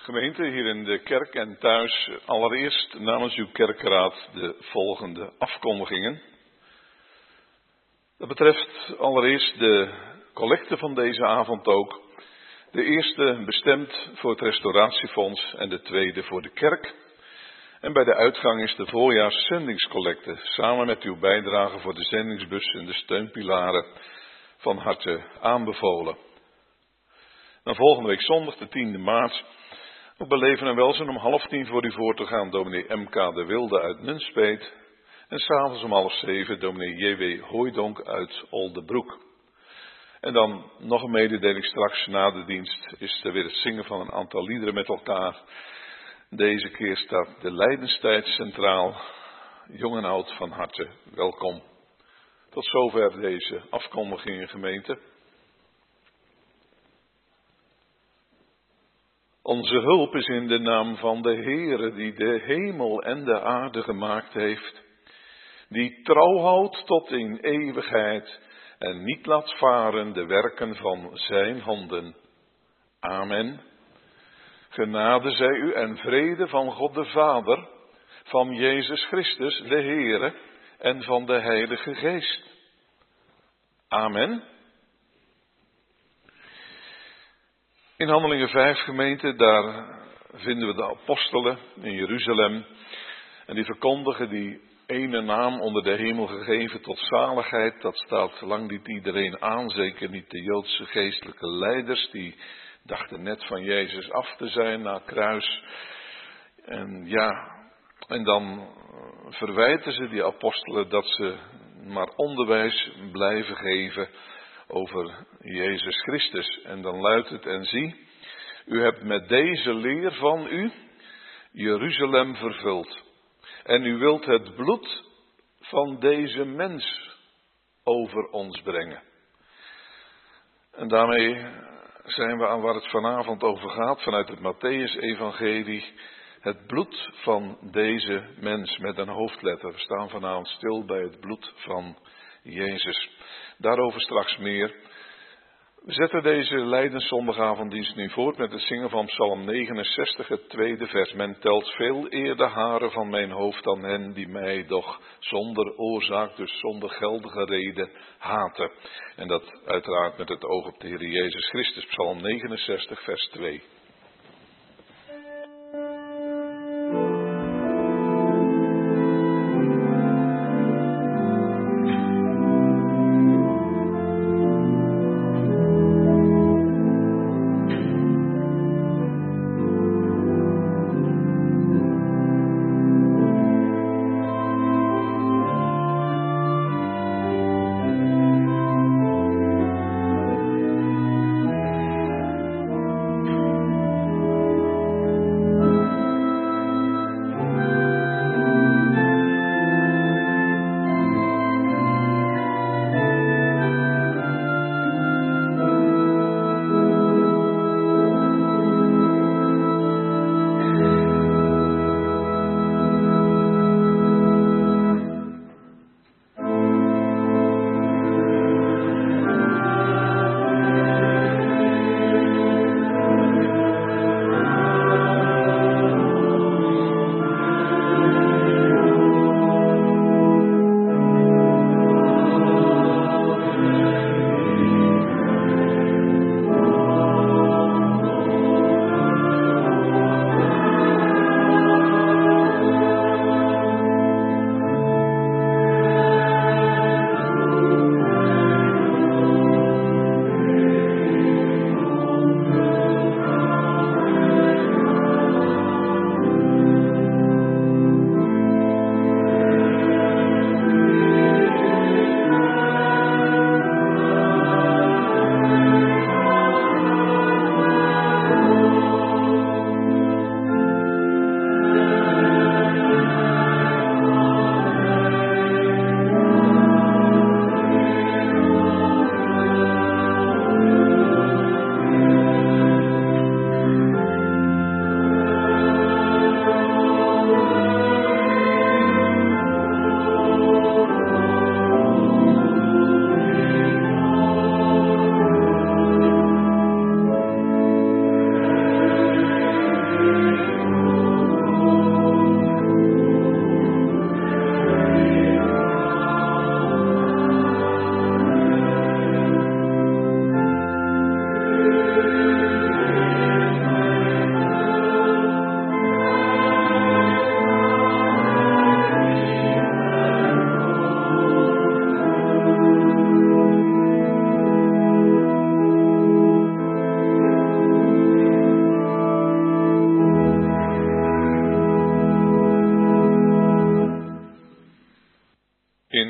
Gemeente hier in de kerk en thuis, allereerst namens uw kerkraad de volgende afkondigingen. Dat betreft allereerst de collecte van deze avond ook. De eerste bestemd voor het restauratiefonds en de tweede voor de kerk. En bij de uitgang is de voorjaarszendingscollecte, samen met uw bijdrage voor de zendingsbus en de steunpilaren, van harte aanbevolen. Dan volgende week zondag, de 10e maart, op Beleven en Welzijn om 9:30 voor u voor te gaan, dominee M.K. de Wilde uit Nunspeet. En s'avonds om 6:30 dominee J.W. Hooijdonk uit Oldebroek. En dan nog een mededeling straks na de dienst is er weer het zingen van een aantal liederen met elkaar. Deze keer staat de Lijdenstijd centraal. Jong en oud van harte welkom. Tot zover deze afkondigingen, gemeente. Onze hulp is in de naam van de Heere die de hemel en de aarde gemaakt heeft. Die trouw houdt tot in eeuwigheid en niet laat varen de werken van zijn handen. Amen. Genade zij u en vrede van God de Vader, van Jezus Christus de Heere en van de Heilige Geest. Amen. In Handelingen 5 gemeente, daar vinden we de apostelen in Jeruzalem. En die verkondigen die ene naam onder de hemel gegeven tot zaligheid. Dat staat lang niet iedereen aan, zeker niet de Joodse geestelijke leiders. Die dachten net van Jezus af te zijn na kruis. En dan verwijten ze die apostelen dat ze maar onderwijs blijven geven over Jezus Christus. En dan luidt het: en zie, u hebt met deze leer van u Jeruzalem vervuld. En u wilt het bloed van deze mens over ons brengen. En daarmee zijn we aan waar het vanavond over gaat vanuit het Mattheüs-evangelie. Het bloed van deze mens met een hoofdletter. We staan vanavond stil bij het bloed van Jezus. Daarover straks meer. We zetten deze Lijdenszondagavonddienst nu voort met het zingen van Psalm 69, het tweede vers. Men telt veel eer de haren van mijn hoofd dan hen die mij doch zonder oorzaak, dus zonder geldige reden, haten. En dat uiteraard met het oog op de Heer Jezus Christus. Psalm 69, vers 2.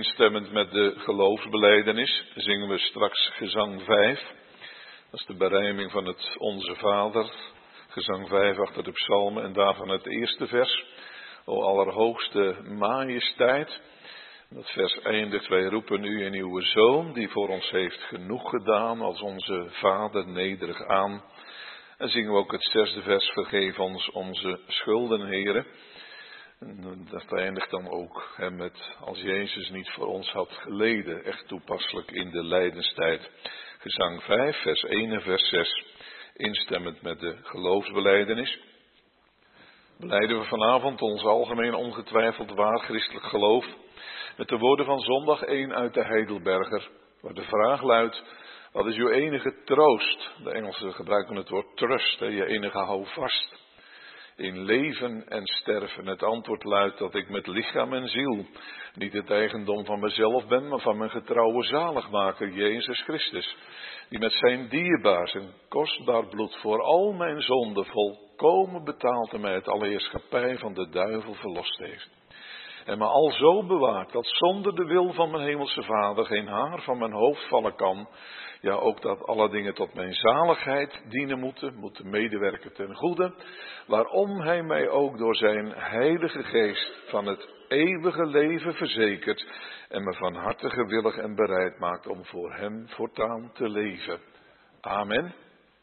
instemmend met de geloofsbelijdenis, zingen we straks gezang 5. Dat is de berijming van het Onze Vader, gezang 5 achter de psalmen en daarvan het eerste vers. O allerhoogste majesteit. Dat vers eindigt, wij roepen u in uw Zoon, die voor ons heeft genoeg gedaan, als onze Vader nederig aan. En zingen we ook het 6e vers, vergeef ons onze schulden, Heere. En dat eindigt dan ook met, als Jezus niet voor ons had geleden, echt toepasselijk in de lijdenstijd. Gezang 5, vers 1 en vers 6, instemmend met de geloofsbelijdenis. Belijden we vanavond ons algemeen ongetwijfeld waar christelijk geloof met de woorden van zondag 1 uit de Heidelberger, waar de vraag luidt, wat is uw enige troost? De Engelsen gebruiken het woord trust, je enige houvast in leven en sterven. Het antwoord luidt dat ik met lichaam en ziel niet het eigendom van mezelf ben, maar van mijn getrouwe zaligmaker, Jezus Christus, die met zijn dierbaar, zijn kostbaar bloed voor al mijn zonden volkomen betaald en mij het alle heerschappij van de duivel verlost heeft. En me al zo bewaart dat zonder de wil van mijn hemelse Vader geen haar van mijn hoofd vallen kan. Ja, ook dat alle dingen tot mijn zaligheid dienen moeten medewerken ten goede. Waarom hij mij ook door zijn heilige geest van het eeuwige leven verzekert. En me van harte gewillig en bereid maakt om voor hem voortaan te leven. Amen.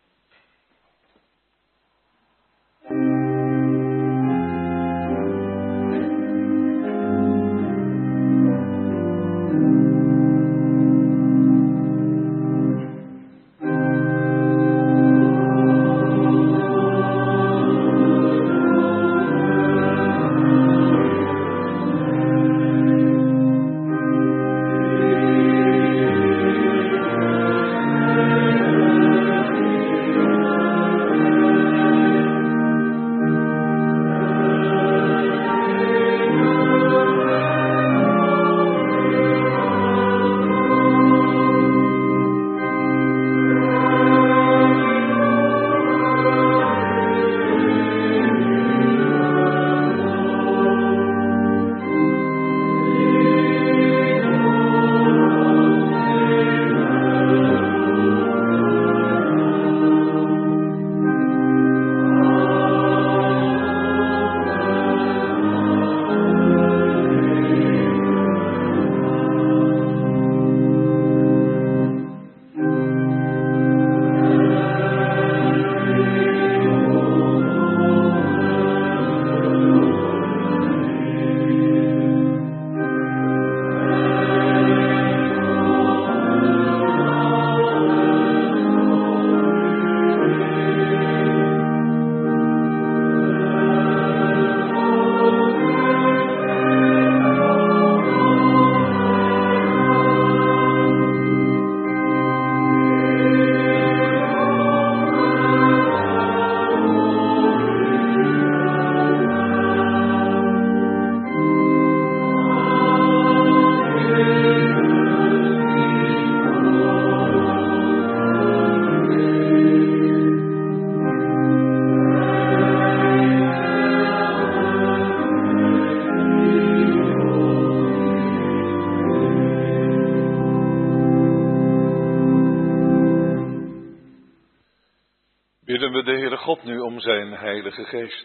Bidden we de Heere God nu om zijn heilige geest.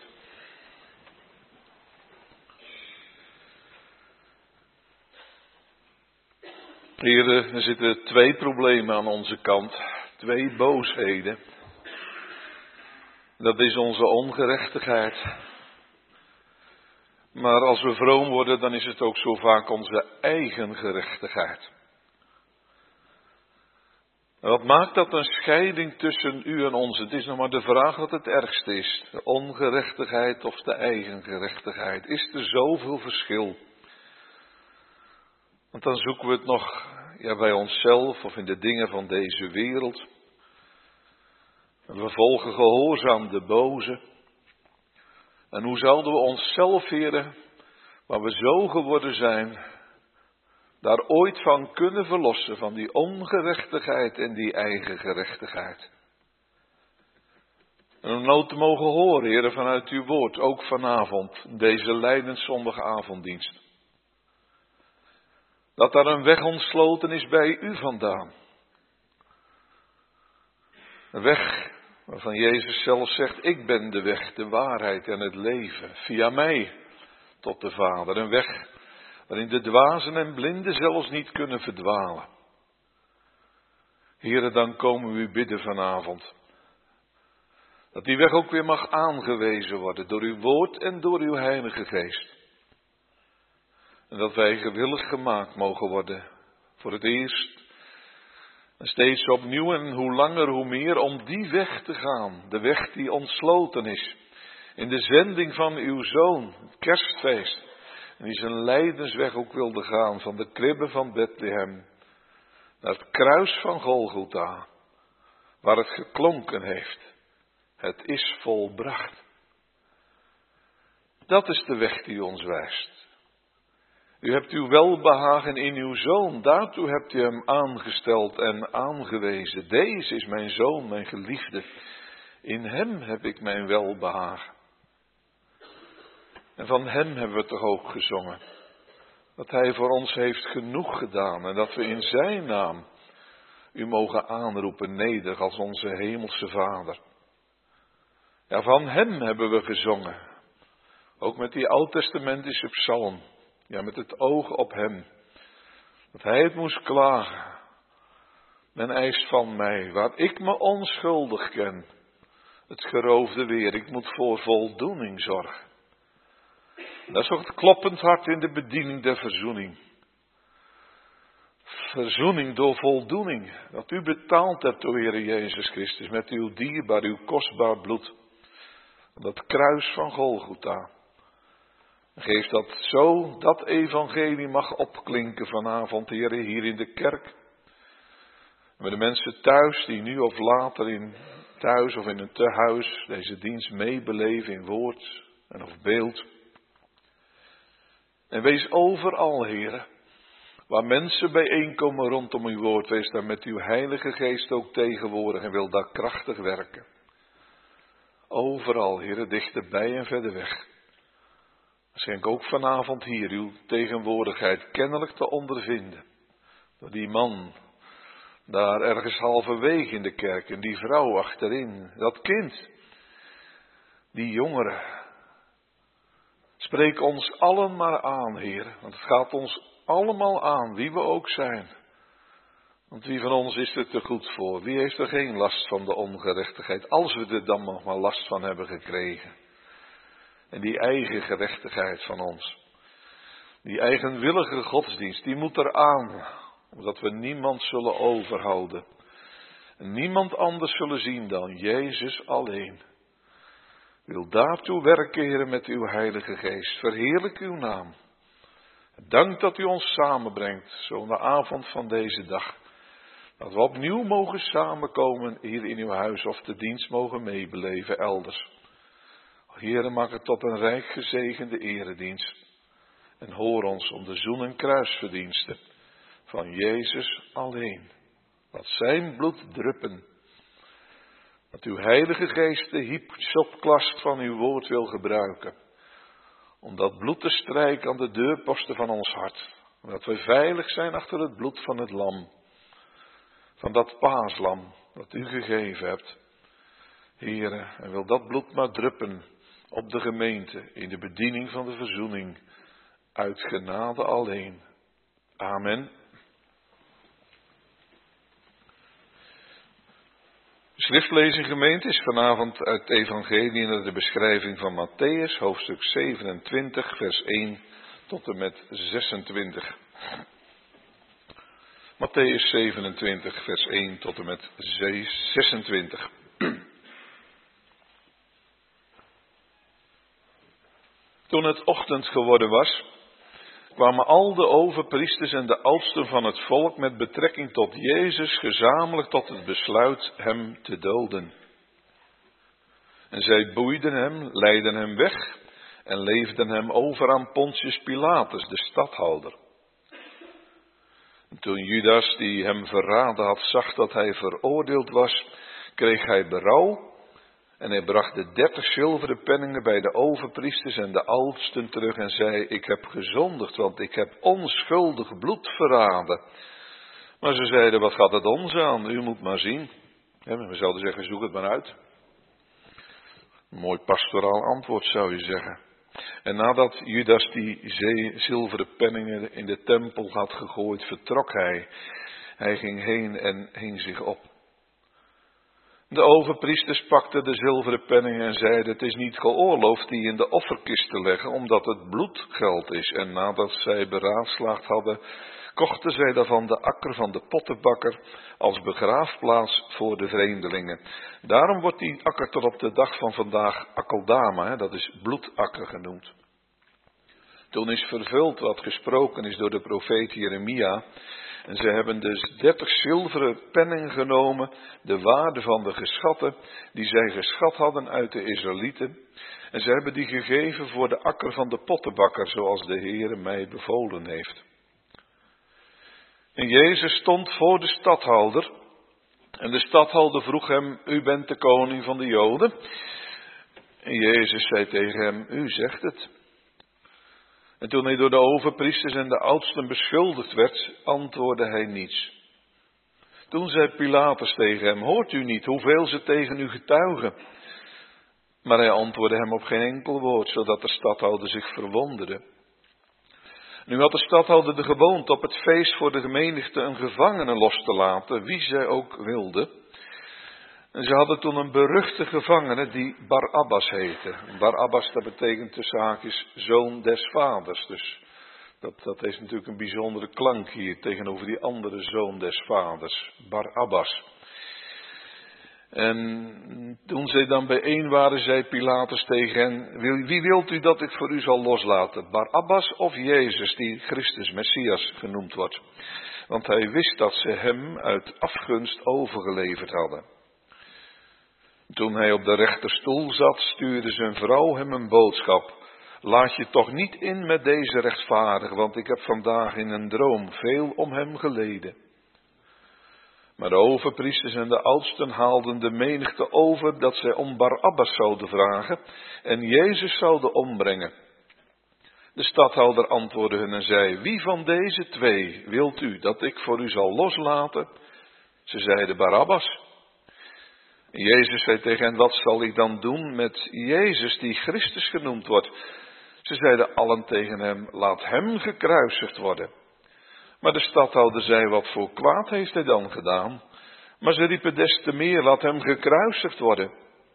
Heere, er zitten 2 problemen aan onze kant, 2 boosheden. Dat is onze ongerechtigheid. Maar als we vroom worden, dan is het ook zo vaak onze eigen gerechtigheid. Wat maakt dat een scheiding tussen u en ons? Het is nog maar de vraag wat het ergste is. De ongerechtigheid of de eigen gerechtigheid. Is er zoveel verschil? Want dan zoeken we het nog bij onszelf of in de dingen van deze wereld. We volgen gehoorzaam de boze. En hoe zouden we onszelf, Heere, waar we zo geworden zijn, daar ooit van kunnen verlossen, van die ongerechtigheid en die eigen gerechtigheid. En om nou te mogen horen, Heere, vanuit uw woord, ook vanavond, deze lijdenszondige avonddienst. Dat daar een weg ontsloten is bij u vandaan. Een weg waarvan Jezus zelf zegt, ik ben de weg, de waarheid en het leven. Via mij tot de Vader. Een weg waarin de dwazen en blinden zelfs niet kunnen verdwalen. Here, dan komen we u bidden vanavond. Dat die weg ook weer mag aangewezen worden door uw woord en door uw Heilige Geest. En dat wij gewillig gemaakt mogen worden voor het eerst. En steeds opnieuw en hoe langer hoe meer om die weg te gaan. De weg die ontsloten is. In de zending van uw Zoon, het kerstfeest. En die zijn lijdensweg ook wilde gaan van de kribbe van Bethlehem. Naar het kruis van Golgotha. Waar het geklonken heeft. Het is volbracht. Dat is de weg die ons wijst. U hebt uw welbehagen in uw Zoon. Daartoe hebt u hem aangesteld en aangewezen. Deze is mijn Zoon, mijn geliefde. In hem heb ik mijn welbehagen. En van hem hebben we toch ook gezongen. Dat hij voor ons heeft genoeg gedaan. En dat we in zijn naam u mogen aanroepen nederig als onze hemelse Vader. Ja, van hem hebben we gezongen. Ook met die oud-testamentische psalm. Ja, met het oog op hem. Dat hij het moest klagen. Men eist van mij, waar ik me onschuldig ken. Het geroofde weer, ik moet voor voldoening zorgen. Dat is ook het kloppend hart in de bediening der verzoening. Verzoening door voldoening. Dat u betaald hebt, o Heere Jezus Christus, met uw dierbaar, uw kostbaar bloed. Dat kruis van Golgotha. Geef dat zo, dat evangelie mag opklinken vanavond, Heere, hier in de kerk. Met de mensen thuis die nu of later thuis of in een tehuis deze dienst meebeleven in woord en of beeld. En wees overal, Heere, waar mensen bijeenkomen rondom uw woord, wees daar met uw Heilige Geest ook tegenwoordig en wil daar krachtig werken. Overal, Heere, dichterbij en verder weg. Schenk ook vanavond hier uw tegenwoordigheid kennelijk te ondervinden. Door die man, daar ergens halverwege in de kerk en die vrouw achterin, dat kind, die jongeren. Spreek ons allen maar aan, Heer, want het gaat ons allemaal aan, wie we ook zijn. Want wie van ons is er te goed voor? Wie heeft er geen last van de ongerechtigheid, als we er dan nog maar last van hebben gekregen? En die eigen gerechtigheid van ons, die eigenwillige godsdienst, die moet eraan, omdat we niemand zullen overhouden. En niemand anders zullen zien dan Jezus alleen. Wil daartoe werken, Heer, met uw Heilige Geest. Verheerlijk uw naam. Dank dat u ons samenbrengt, zo in de avond van deze dag. Dat we opnieuw mogen samenkomen hier in uw huis of de dienst mogen meebeleven elders. Heere, maak het tot een rijk gezegende eredienst. En hoor ons om de zoen- en kruisverdiensten van Jezus alleen. Laat zijn bloed druppen. Dat uw Heilige Geest de hypsopklast van uw woord wil gebruiken. Om dat bloed te strijken aan de deurposten van ons hart. Omdat we veilig zijn achter het bloed van het lam. Van dat paaslam dat u gegeven hebt. Heere, en wil dat bloed maar druppen op de gemeente in de bediening van de verzoening. Uit genade alleen. Amen. De schriftlezing, gemeente, is vanavond uit het evangelie naar de beschrijving van Matthäus, hoofdstuk 27, vers 1 tot en met 26. Matthäus 27, vers 1 tot en met 26. Toen het ochtend geworden was, kwamen al de overpriesters en de oudsten van het volk met betrekking tot Jezus gezamenlijk tot het besluit hem te doden. En zij boeiden hem, leidden hem weg en leefden hem over aan Pontius Pilatus, de stadhouder. En toen Judas, die hem verraden had, zag dat hij veroordeeld was, kreeg hij berouw En hij bracht de 30 zilveren penningen bij de overpriesters en de oudsten terug en zei: ik heb gezondigd, want ik heb onschuldig bloed verraden. Maar ze zeiden: wat gaat het ons aan? U moet maar zien. We zouden zeggen: zoek het maar uit. Een mooi pastoraal antwoord, zou je zeggen. En nadat Judas die zilveren penningen in de tempel had gegooid, vertrok hij. Hij ging heen en hing zich op. De overpriesters pakten de zilveren penningen en zeiden: het is niet geoorloofd die in de offerkist te leggen, omdat het bloedgeld is. En nadat zij beraadslaagd hadden, kochten zij daarvan de akker van de pottenbakker als begraafplaats voor de vreemdelingen. Daarom wordt die akker tot op de dag van vandaag Akeldama, dat is bloedakker genoemd. Toen is vervuld wat gesproken is door de profeet Jeremia. En ze hebben dus 30 zilveren penningen genomen, de waarde van de geschatten, die zij geschat hadden uit de Israëlieten. En ze hebben die gegeven voor de akker van de pottenbakker, zoals de Heere mij bevolen heeft. En Jezus stond voor de stadhouder. En de stadhouder vroeg hem: u bent de koning van de Joden? En Jezus zei tegen hem: u zegt het. En toen hij door de overpriesters en de oudsten beschuldigd werd, antwoordde hij niets. Toen zei Pilatus tegen hem: hoort u niet hoeveel ze tegen u getuigen? Maar hij antwoordde hem op geen enkel woord, zodat de stadhouder zich verwonderde. Nu had de stadhouder de gewoonte op het feest voor de menigte een gevangene los te laten, wie zij ook wilde. En ze hadden toen een beruchte gevangene die Barabbas heette. Barabbas, dat betekent tussen haakjes zoon des vaders. Dus dat heeft natuurlijk een bijzondere klank hier tegenover die andere zoon des vaders, Barabbas. En toen zij dan bijeen waren, zei Pilatus tegen hen: wie wilt u dat ik voor u zal loslaten? Barabbas of Jezus, die Christus, Messias genoemd wordt? Want hij wist dat ze hem uit afgunst overgeleverd hadden. Toen hij op de rechterstoel zat, stuurde zijn vrouw hem een boodschap: laat je toch niet in met deze rechtvaardige, want ik heb vandaag in een droom veel om hem geleden. Maar de overpriesters en de oudsten haalden de menigte over dat zij om Barabbas zouden vragen en Jezus zouden ombrengen. De stadhouder antwoordde hun en zei: wie van deze twee wilt u dat ik voor u zal loslaten? Ze zeiden: Barabbas. En Jezus zei tegen hen: wat zal ik dan doen met Jezus die Christus genoemd wordt? Ze zeiden allen tegen hem: laat hem gekruisigd worden. Maar de stadhouder zei: wat voor kwaad heeft hij dan gedaan? Maar ze riepen des te meer: laat hem gekruisigd worden.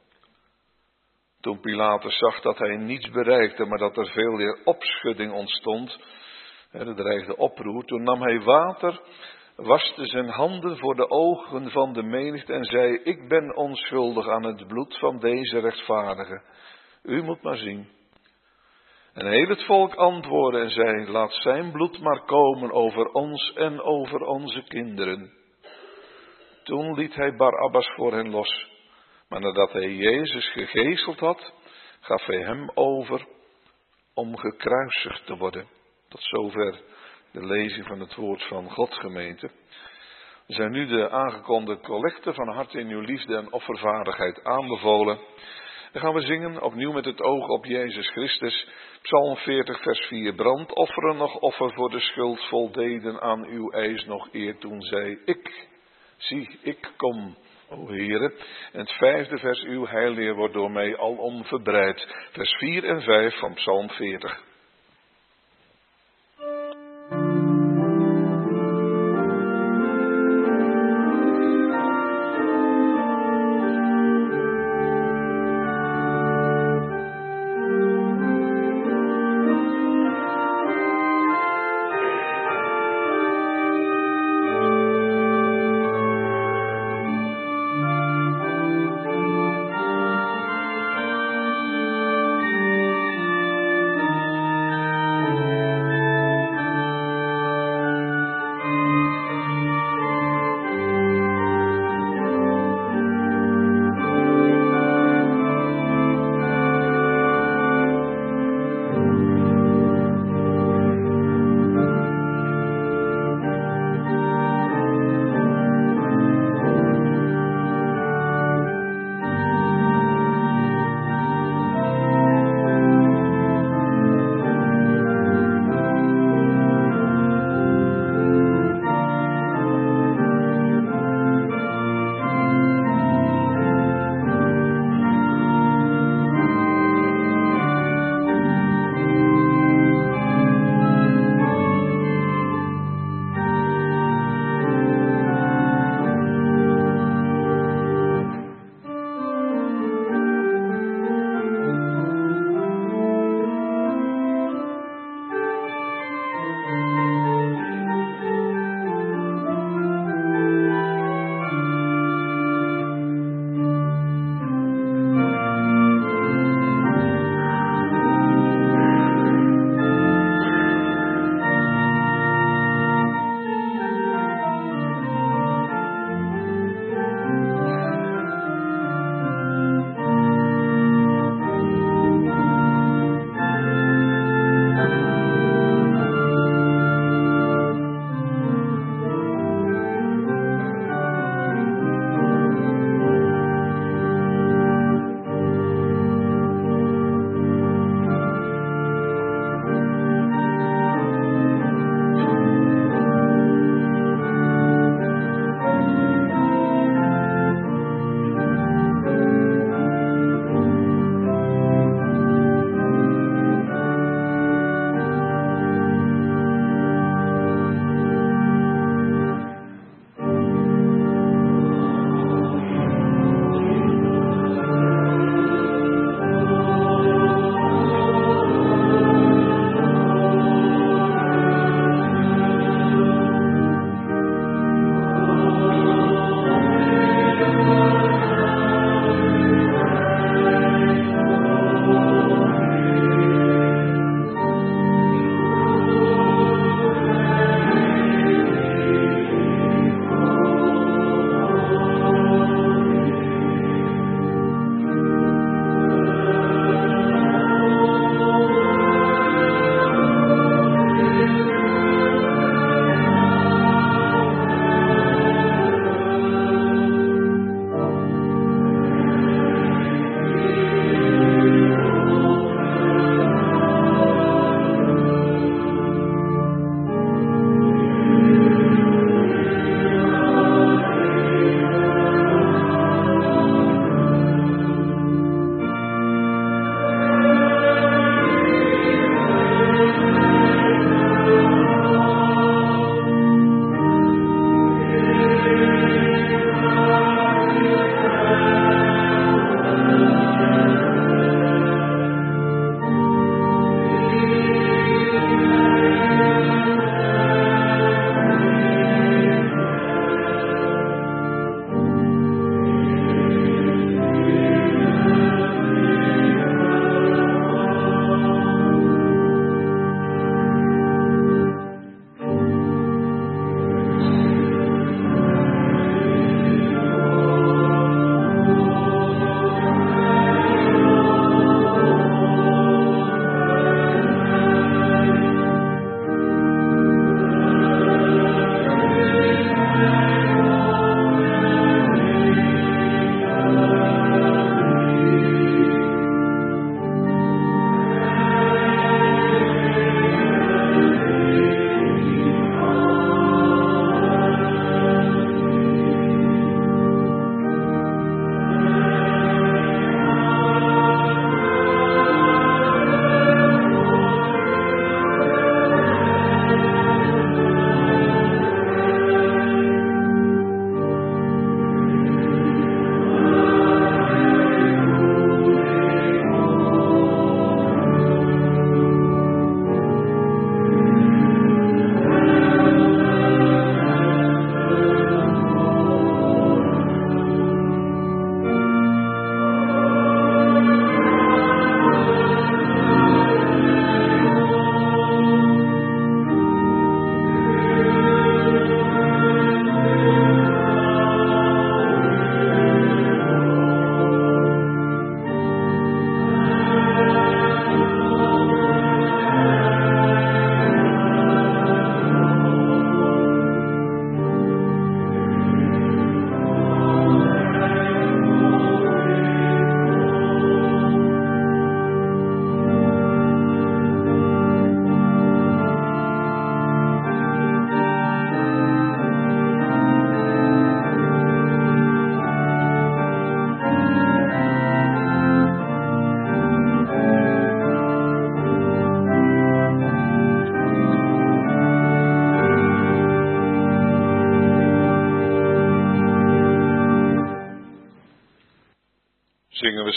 Toen Pilatus zag dat hij niets bereikte, maar dat er veel weer opschudding ontstond, er dreigde oproer, toen nam hij water, waste zijn handen voor de ogen van de menigte en zei: ik ben onschuldig aan het bloed van deze rechtvaardige. U moet maar zien. En heel het volk antwoordde en zei: laat zijn bloed maar komen over ons en over onze kinderen. Toen liet hij Barabbas voor hen los. Maar nadat hij Jezus gegezeld had, gaf hij hem over om gekruisigd te worden. Tot zover de lezing van het woord van God, gemeente. We zijn nu de aangekondigde collecte van hart in uw liefde en offervaardigheid aanbevolen. Dan gaan we zingen, opnieuw met het oog op Jezus Christus. Psalm 40 vers 4. Brandofferen nog offer voor de schuld voldeden aan uw eis nog eer toen zei ik. Zie, ik kom, o Heere. En het 5e vers, uw heilleer wordt door mij alom verbreid. Vers 4 en 5 van Psalm 40.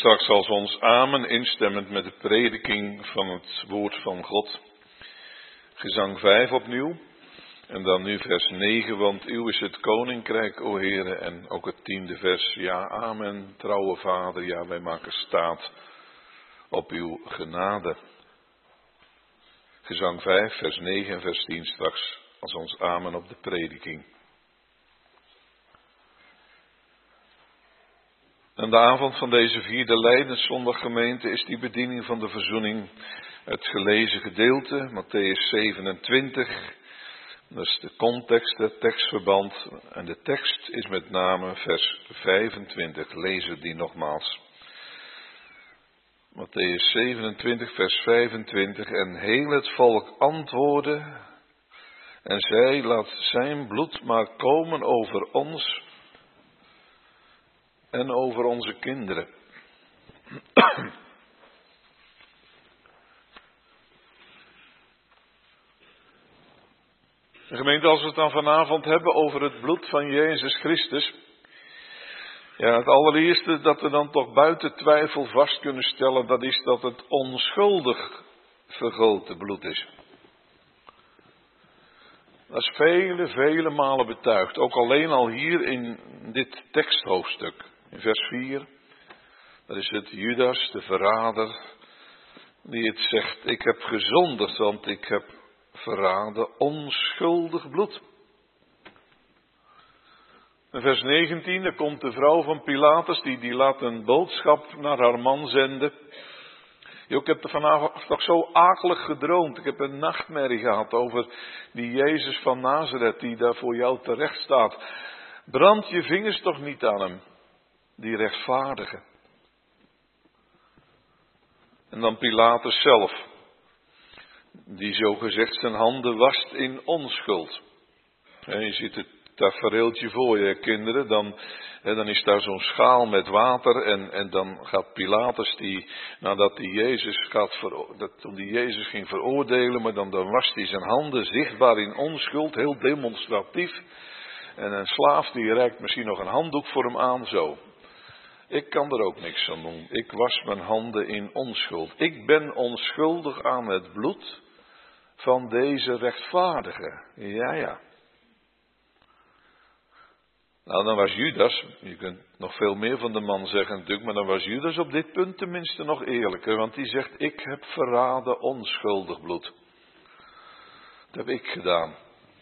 straks als ons amen instemmend met de prediking van het woord van God. Gezang 5 opnieuw. En dan nu vers 9, want uw is het koninkrijk, o Heere. En ook het 10e vers, ja, amen, trouwe Vader, ja, wij maken staat op uw genade. Gezang 5, vers 9 en vers 10 straks, als ons amen op de prediking. Aan de avond van deze 4e Lijdenszondaggemeente is die bediening van de verzoening het gelezen gedeelte, Mattheüs 27. Dat is de context, het tekstverband. En de tekst is met name vers 25. Lezen die nogmaals. Mattheüs 27, vers 25. En heel het volk antwoordde en zei, laat zijn bloed maar komen over ons en over onze kinderen. De gemeente, als we het dan vanavond hebben over het bloed van Jezus Christus. Ja, het allereerste dat we dan toch buiten twijfel vast kunnen stellen, dat is dat het onschuldig vergoten bloed is. Dat is vele malen betuigd. Ook alleen al hier in dit teksthoofdstuk. In vers 4. Dat is het Judas, de verrader, die het zegt. Ik heb gezondigd, want ik heb verraden onschuldig bloed. In vers 19, daar komt de vrouw van Pilatus, die laat een boodschap naar haar man zenden. Ik heb er vanavond toch zo akelig gedroomd. Ik heb een nachtmerrie gehad over die Jezus van Nazareth die daar voor jou terecht staat. Brand je vingers toch niet aan hem, die rechtvaardige. En dan Pilatus zelf, die zo gezegd zijn handen wast in onschuld. En je ziet het tafereeltje voor je, kinderen. Dan is daar zo'n schaal met water en dan gaat Pilatus, nadat hij Jezus ging veroordelen, maar dan wast hij zijn handen zichtbaar in onschuld, heel demonstratief. En een slaaf die reikt misschien nog een handdoek voor hem aan, zo. Ik kan er ook niks aan doen. Ik was mijn handen in onschuld. Ik ben onschuldig aan het bloed van deze rechtvaardige. Ja. Nou, dan was Judas, je kunt nog veel meer van de man zeggen natuurlijk, maar dan was Judas op dit punt tenminste nog eerlijker. Want die zegt, ik heb verraden onschuldig bloed. Dat heb ik gedaan.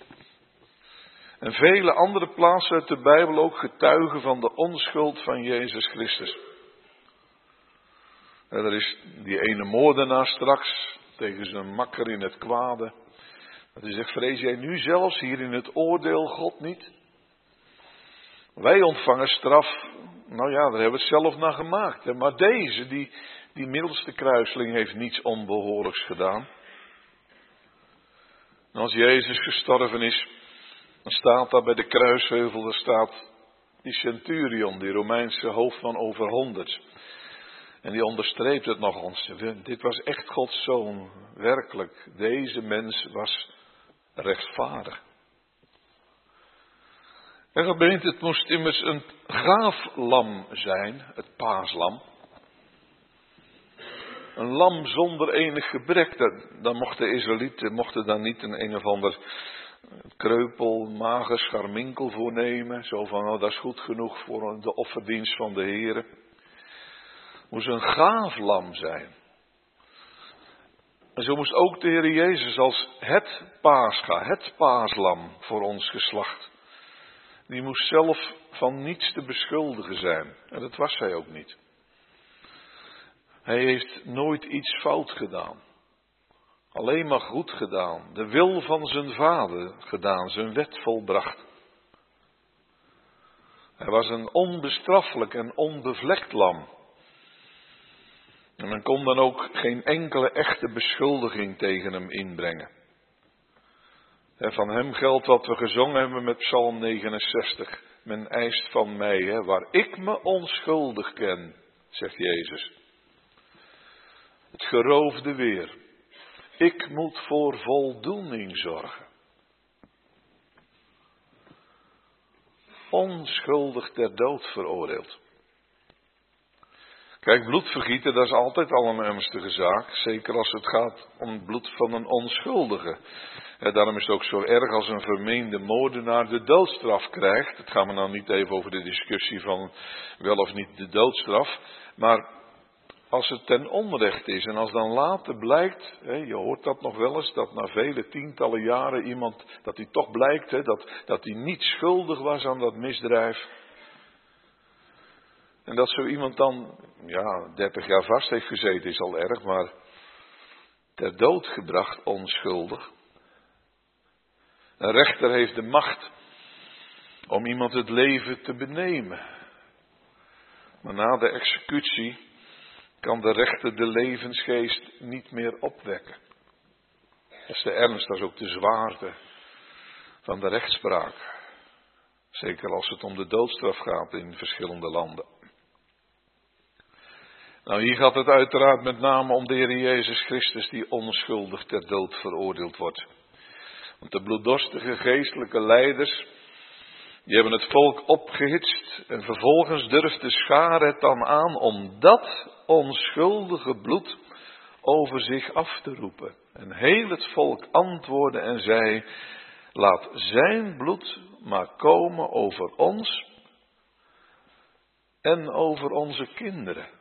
En vele andere plaatsen uit de Bijbel ook getuigen van de onschuld van Jezus Christus. En er is die ene moordenaar straks tegen zijn makker in het kwade. Dat hij zegt, vrees jij nu zelfs hier in het oordeel God niet? Wij ontvangen straf, nou ja, daar hebben we het zelf naar gemaakt. Hè? Maar deze, die middelste kruiseling heeft niets onbehoorlijks gedaan. En als Jezus gestorven is, dan staat daar bij de kruisheuvel, daar staat die centurion, die Romeinse hoofdman over 100. En die onderstreept het nog eens. Dit was echt Gods zoon, werkelijk. Deze mens was rechtvaardig. En gemeente, het moest immers een gaaflam zijn, het paaslam. Een lam zonder enig gebrek. Dan mochten de Israëlieten dan niet een of ander kreupel, mager scharminkel voornemen. Zo van, dat is goed genoeg voor de offerdienst van de Heer. Het moest een gaaf lam zijn. En zo moest ook de Heer Jezus als het paascha, het paaslam voor ons geslacht. Die moest zelf van niets te beschuldigen zijn. En dat was hij ook niet. Hij heeft nooit iets fout gedaan. Alleen maar goed gedaan. De wil van zijn vader gedaan. Zijn wet volbracht. Hij was een onbestraffelijk en onbevlekt lam. En men kon dan ook geen enkele echte beschuldiging tegen hem inbrengen. En van hem geldt wat we gezongen hebben met Psalm 69. Men eist van mij, waar ik me onschuldig ken, zegt Jezus. Het geroofde weer. Ik moet voor voldoening zorgen. Onschuldig ter dood veroordeeld. Kijk, bloedvergieten, dat is altijd al een ernstige zaak. Zeker als het gaat om het bloed van een onschuldige. Daarom is het ook zo erg als een vermeende moordenaar de doodstraf krijgt. Het gaat me nou niet even over de discussie van wel of niet de doodstraf. Maar als het ten onrechte is en als dan later blijkt, je hoort dat nog wel eens, dat na vele tientallen jaren iemand, dat hij toch blijkt dat hij niet schuldig was aan dat misdrijf. En dat zo iemand dan, 30 jaar vast heeft gezeten is al erg, maar ter dood gebracht onschuldig. Een rechter heeft de macht om iemand het leven te benemen. Maar na de executie kan de rechter de levensgeest niet meer opwekken. Dat is de ernst, dat is ook de zwaarte van de rechtspraak. Zeker als het om de doodstraf gaat in verschillende landen. Nou, hier gaat het uiteraard met name om de Heer Jezus Christus die onschuldig ter dood veroordeeld wordt. Want de bloeddorstige geestelijke leiders, die hebben het volk opgehitst en vervolgens durft de schare het dan aan om dat onschuldige bloed over zich af te roepen. En heel het volk antwoordde en zei, laat zijn bloed maar komen over ons en over onze kinderen.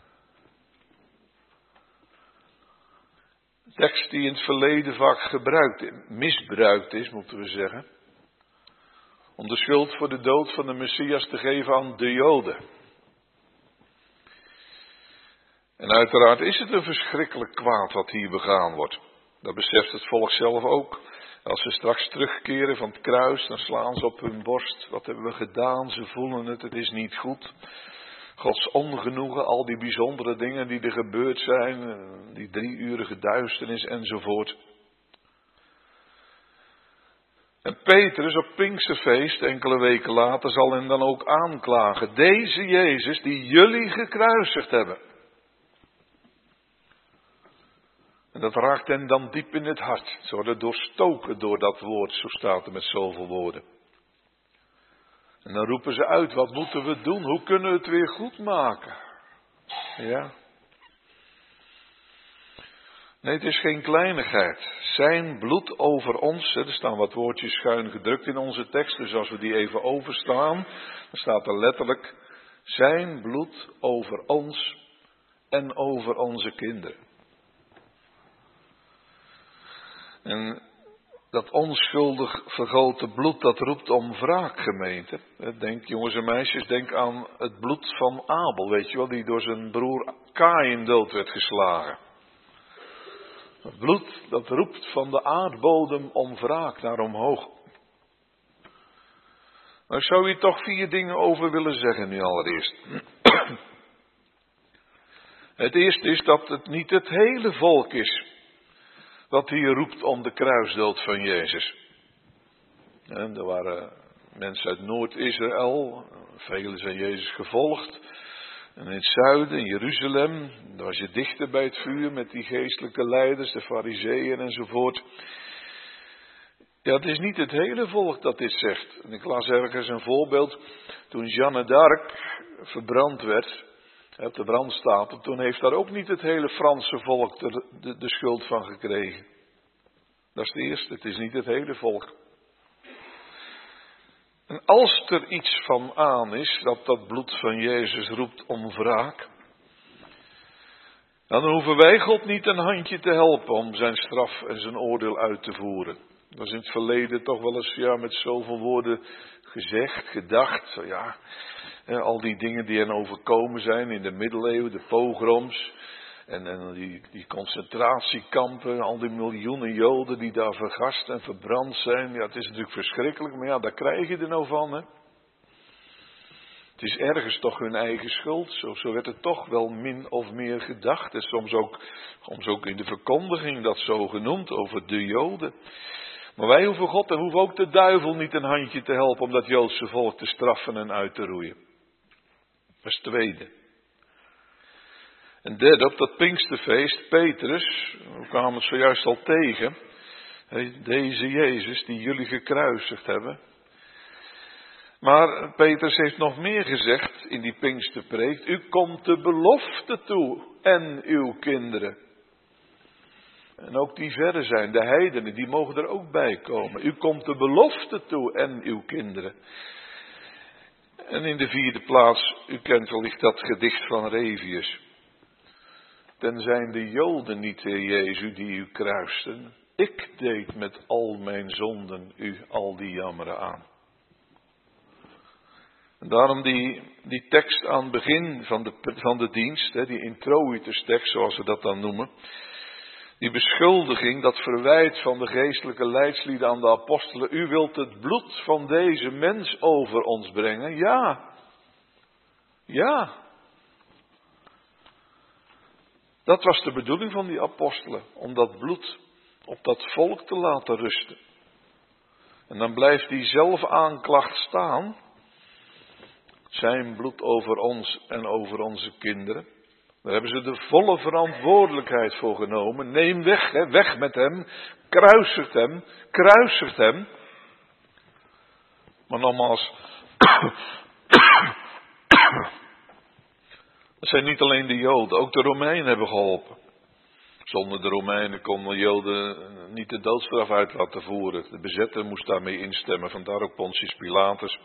Tekst die in het verleden vaak misbruikt is, moeten we zeggen. Om de schuld voor de dood van de Messias te geven aan de Joden. En uiteraard is het een verschrikkelijk kwaad wat hier begaan wordt. Dat beseft het volk zelf ook. Als ze straks terugkeren van het kruis, dan slaan ze op hun borst. Wat hebben we gedaan? Ze voelen het is niet goed. Gods ongenoegen, al die bijzondere dingen die er gebeurd zijn, die 3-urige duisternis enzovoort. En Petrus op Pinksterfeest, enkele weken later, zal hen dan ook aanklagen. Deze Jezus die jullie gekruisigd hebben. En dat raakt hen dan diep in het hart. Ze worden doorstoken door dat woord, zo staat er met zoveel woorden. En dan roepen ze uit, wat moeten we doen? Hoe kunnen we het weer goed maken? Ja. Nee, het is geen kleinigheid. Zijn bloed over ons, er staan wat woordjes schuin gedrukt in onze tekst, dus als we die even overslaan, dan staat er letterlijk, zijn bloed over ons en over onze kinderen. En dat onschuldig vergoten bloed, dat roept om wraak, gemeente. Denk, jongens en meisjes, denk aan het bloed van Abel, weet je wel, die door zijn broer Kaïn dood werd geslagen. Het bloed, dat roept van de aardbodem om wraak naar omhoog. Maar ik zou hier toch 4 dingen over willen zeggen nu allereerst. Het eerste is dat het niet het hele volk is wat hier roept om de kruisdood van Jezus. En er waren mensen uit Noord-Israël, velen zijn Jezus gevolgd. En in het zuiden, in Jeruzalem, daar was je dichter bij het vuur met die geestelijke leiders, de farizeeën enzovoort. Ja, het is niet het hele volk dat dit zegt. En ik las ergens een voorbeeld, toen Jeanne d'Arc verbrand werd, op de brandstapel, toen heeft daar ook niet het hele Franse volk de schuld van gekregen. Dat is de eerste, het is niet het hele volk. En als er iets van aan is, dat bloed van Jezus roept om wraak, dan hoeven wij God niet een handje te helpen om zijn straf en zijn oordeel uit te voeren. Dat is in het verleden toch wel eens met zoveel woorden gezegd, gedacht. Al die dingen die hen overkomen zijn in de middeleeuwen, de pogroms en die concentratiekampen, al die miljoenen Joden die daar vergast en verbrand zijn. Ja, het is natuurlijk verschrikkelijk, maar daar krijg je er nou van, hè. Het is ergens toch hun eigen schuld, zo werd het toch wel min of meer gedacht. En soms ook in de verkondiging dat zo genoemd over de Joden. Maar wij hoeven God en hoeven ook de duivel niet een handje te helpen om dat Joodse volk te straffen en uit te roeien. Dat is het tweede. En derde, op dat Pinksterfeest, Petrus, we kwamen het zojuist al tegen, deze Jezus die jullie gekruisigd hebben. Maar Petrus heeft nog meer gezegd in die Pinksterpreek. U komt de belofte toe en uw kinderen. En ook die verder zijn, de heidenen, die mogen er ook bij komen. U komt de belofte toe en uw kinderen. En in de vierde plaats, u kent wellicht dat gedicht van Revius. Dan zijn de Joden niet, Heer Jezus, die u kruisten. Ik deed met al mijn zonden u al die jammeren aan. En daarom die tekst aan het begin van de dienst, die introitus tekst zoals we dat dan noemen. Die beschuldiging, dat verwijt van de geestelijke leidslieden aan de apostelen. U wilt het bloed van deze mens over ons brengen. Ja. Ja. Dat was de bedoeling van die apostelen. Om dat bloed op dat volk te laten rusten. En dan blijft die zelfaanklacht staan. Zijn bloed over ons en over onze kinderen. Daar hebben ze de volle verantwoordelijkheid voor genomen. Neem weg, weg met hem. Kruisigt hem. Maar nogmaals, dat zijn niet alleen de Joden, ook de Romeinen hebben geholpen. Zonder de Romeinen konden de Joden niet de doodstraf uit laten voeren. De bezetter moest daarmee instemmen, vandaar ook Pontius Pilatus.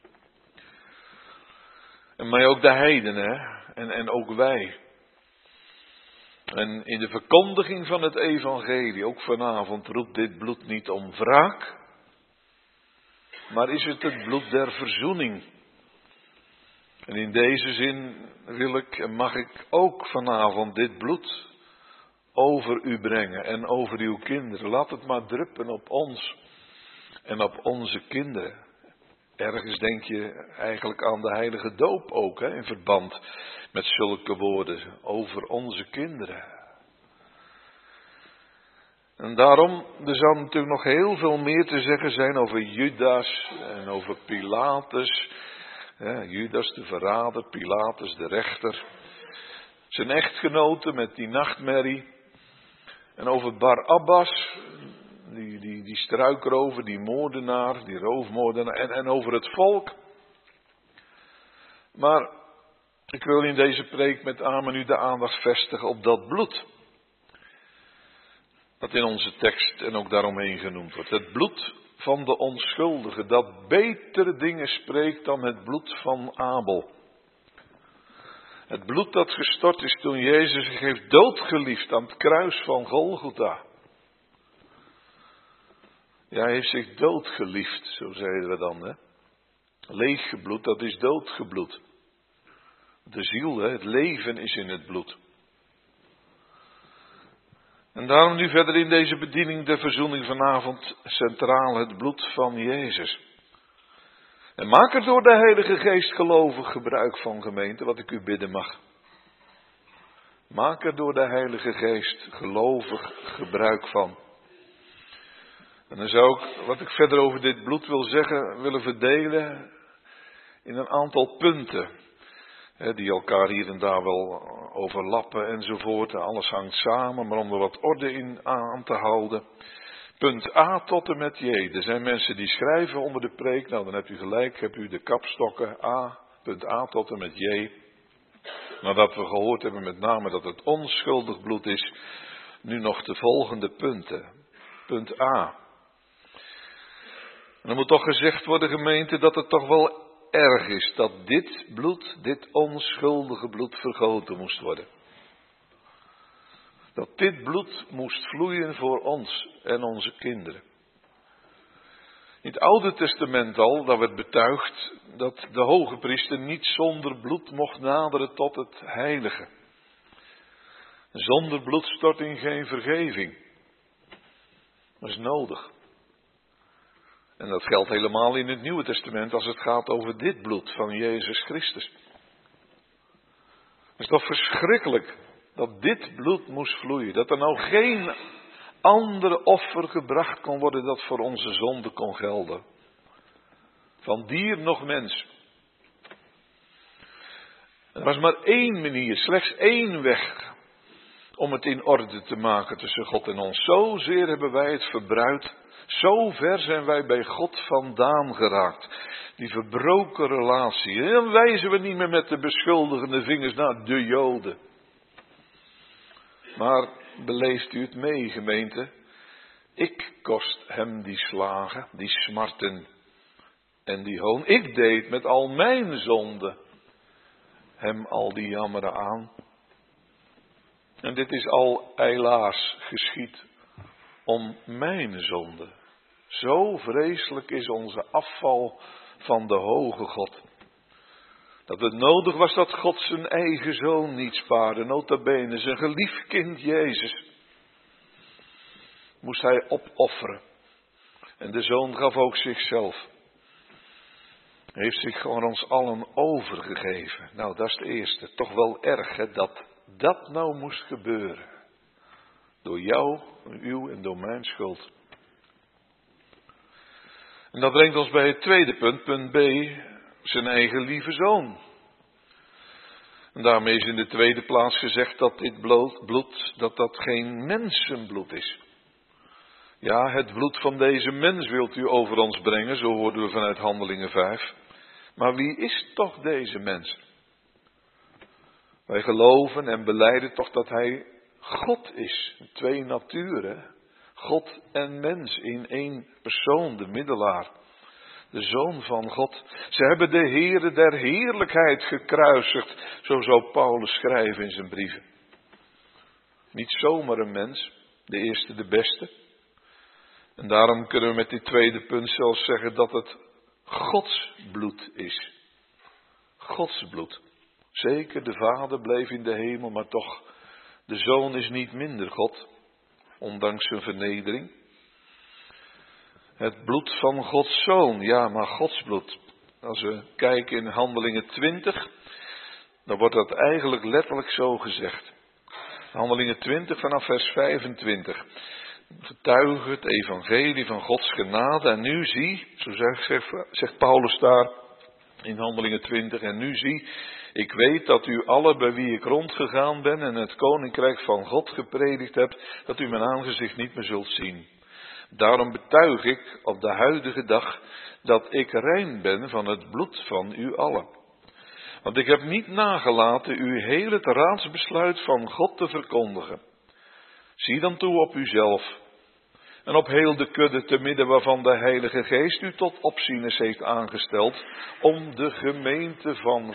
Maar ook de heidenen, en ook wij. En in de verkondiging van het evangelie, ook vanavond, roept dit bloed niet om wraak. Maar is het bloed der verzoening. En in deze zin wil ik en mag ik ook vanavond dit bloed over u brengen en over uw kinderen. Laat het maar druppen op ons en op onze kinderen. Ergens denk je eigenlijk aan de heilige doop ook, in verband met zulke woorden over onze kinderen. En daarom, er zou natuurlijk nog heel veel meer te zeggen zijn over Judas en over Pilatus. Ja, Judas de verrader, Pilatus de rechter. Zijn echtgenote met die nachtmerrie. En over Barabbas, die struikrover, die moordenaar, die roofmoordenaar. En over het volk. Maar ik wil in deze preek met name nu de aandacht vestigen op dat bloed. Dat in onze tekst en ook daaromheen genoemd wordt. Het bloed van de onschuldige, dat betere dingen spreekt dan het bloed van Abel. Het bloed dat gestort is toen Jezus zich heeft doodgeliefd aan het kruis van Golgotha. Ja, hij heeft zich doodgeliefd, zo zeiden we dan. Leeggebloed, dat is doodgebloed. De ziel, het leven is in het bloed. En daarom nu verder in deze bediening de verzoening vanavond centraal het bloed van Jezus. En maak er door de Heilige Geest gelovig gebruik van, gemeente, wat ik u bidden mag. Maak er door de Heilige Geest gelovig gebruik van. En dan zou ik, wat ik verder over dit bloed wil zeggen, willen verdelen in een aantal punten. Die elkaar hier en daar wel overlappen enzovoort. Alles hangt samen, maar om er wat orde in aan te houden. Punt A tot en met J. Er zijn mensen die schrijven onder de preek. Nou, dan hebt u gelijk, hebt u de kapstokken A. Punt A tot en met J. Nadat we gehoord hebben met name dat het onschuldig bloed is. Nu nog de volgende punten. Punt A. En er moet toch gezegd worden, gemeente, dat het toch wel erg is dat dit bloed, dit onschuldige bloed, vergoten moest worden. Dat dit bloed moest vloeien voor ons en onze kinderen. In het Oude Testament al, daar werd betuigd dat de hoge priester niet zonder bloed mocht naderen tot het heilige. Zonder bloedstorting geen vergeving. Dat is nodig. En dat geldt helemaal in het Nieuwe Testament als het gaat over dit bloed van Jezus Christus. Het is toch verschrikkelijk dat dit bloed moest vloeien. Dat er nou geen andere offer gebracht kon worden dat voor onze zonde kon gelden. Van dier nog mens. Er was maar één manier, slechts één weg om het in orde te maken tussen God en ons. Zozeer hebben wij het verbruid. Zo ver zijn wij bij God vandaan geraakt. Die verbroken relatie. En dan wijzen we niet meer met de beschuldigende vingers naar de Joden. Maar beleeft u het mee, gemeente? Ik kost hem die slagen, die smarten en die hoon. Ik deed met al mijn zonden hem al die jammeren aan. En dit is al helaas geschied om mijn zonde. Zo vreselijk is onze afval van de hoge God. Dat het nodig was dat God zijn eigen zoon niet spaarde. Nota bene, zijn geliefd kind Jezus moest hij opofferen. En de zoon gaf ook zichzelf. Hij heeft zich gewoon ons allen overgegeven. Nou, dat is het eerste. Toch wel erg hè, dat dat nou moest gebeuren. Door jou, uw en door mijn schuld. En dat brengt ons bij het tweede punt, punt B, zijn eigen lieve zoon. En daarmee is in de tweede plaats gezegd dat dit bloed, dat geen mensenbloed is. Ja, het bloed van deze mens wilt u over ons brengen, zo hoorden we vanuit Handelingen 5. Maar wie is toch deze mens? Wij geloven en belijden toch dat hij God is. Twee naturen. God en mens in één persoon, de middelaar. De Zoon van God. Ze hebben de Heere der heerlijkheid gekruisigd. Zo zou Paulus schrijven in zijn brieven. Niet zomaar een mens. De eerste, de beste. En daarom kunnen we met dit tweede punt zelfs zeggen dat het Gods bloed is. Gods bloed. Zeker, de Vader bleef in de hemel, maar toch, de Zoon is niet minder God. Ondanks zijn vernedering. Het bloed van Gods Zoon, ja, maar Gods bloed. Als we kijken in Handelingen 20, dan wordt dat eigenlijk letterlijk zo gezegd. Handelingen 20 vanaf vers 25. Getuigen het evangelie van Gods genade. En nu zie, zo zegt Paulus daar in Handelingen 20. En nu zie, ik weet dat u alle bij wie ik rondgegaan ben en het koninkrijk van God gepredikt hebt, dat u mijn aangezicht niet meer zult zien. Daarom betuig ik op de huidige dag dat ik rein ben van het bloed van u allen. Want ik heb niet nagelaten u heel het raadsbesluit van God te verkondigen. Zie dan toe op uzelf en op heel de kudde te midden waarvan de Heilige Geest u tot opzieners heeft aangesteld om de gemeente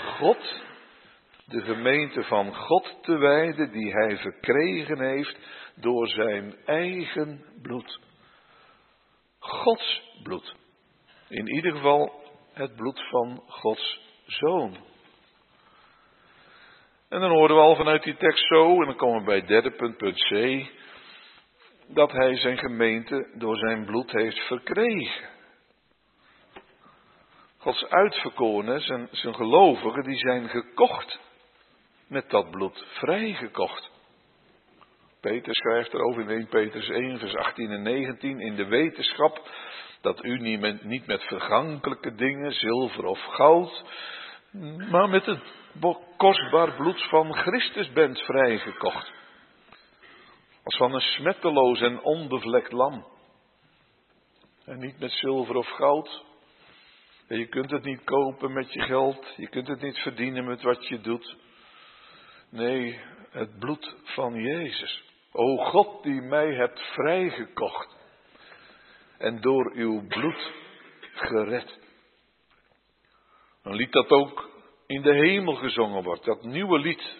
van God te wijden die hij verkregen heeft door zijn eigen bloed. Gods bloed. In ieder geval het bloed van Gods Zoon. En dan horen we al vanuit die tekst zo, en dan komen we bij het derde punt, punt C, dat hij zijn gemeente door zijn bloed heeft verkregen. Gods uitverkorenen, zijn gelovigen, die zijn gekocht met dat bloed, vrijgekocht. Peter schrijft erover in 1 Petrus 1, vers 18 en 19, in de wetenschap dat u niet met vergankelijke dingen, zilver of goud, maar met het kostbaar bloed van Christus bent vrijgekocht. Als van een smetteloos en onbevlekt lam. En niet met zilver of goud. En je kunt het niet kopen met je geld. Je kunt het niet verdienen met wat je doet. Nee, het bloed van Jezus. O God die mij hebt vrijgekocht. En door uw bloed gered. Een lied dat ook in de hemel gezongen wordt. Dat nieuwe lied.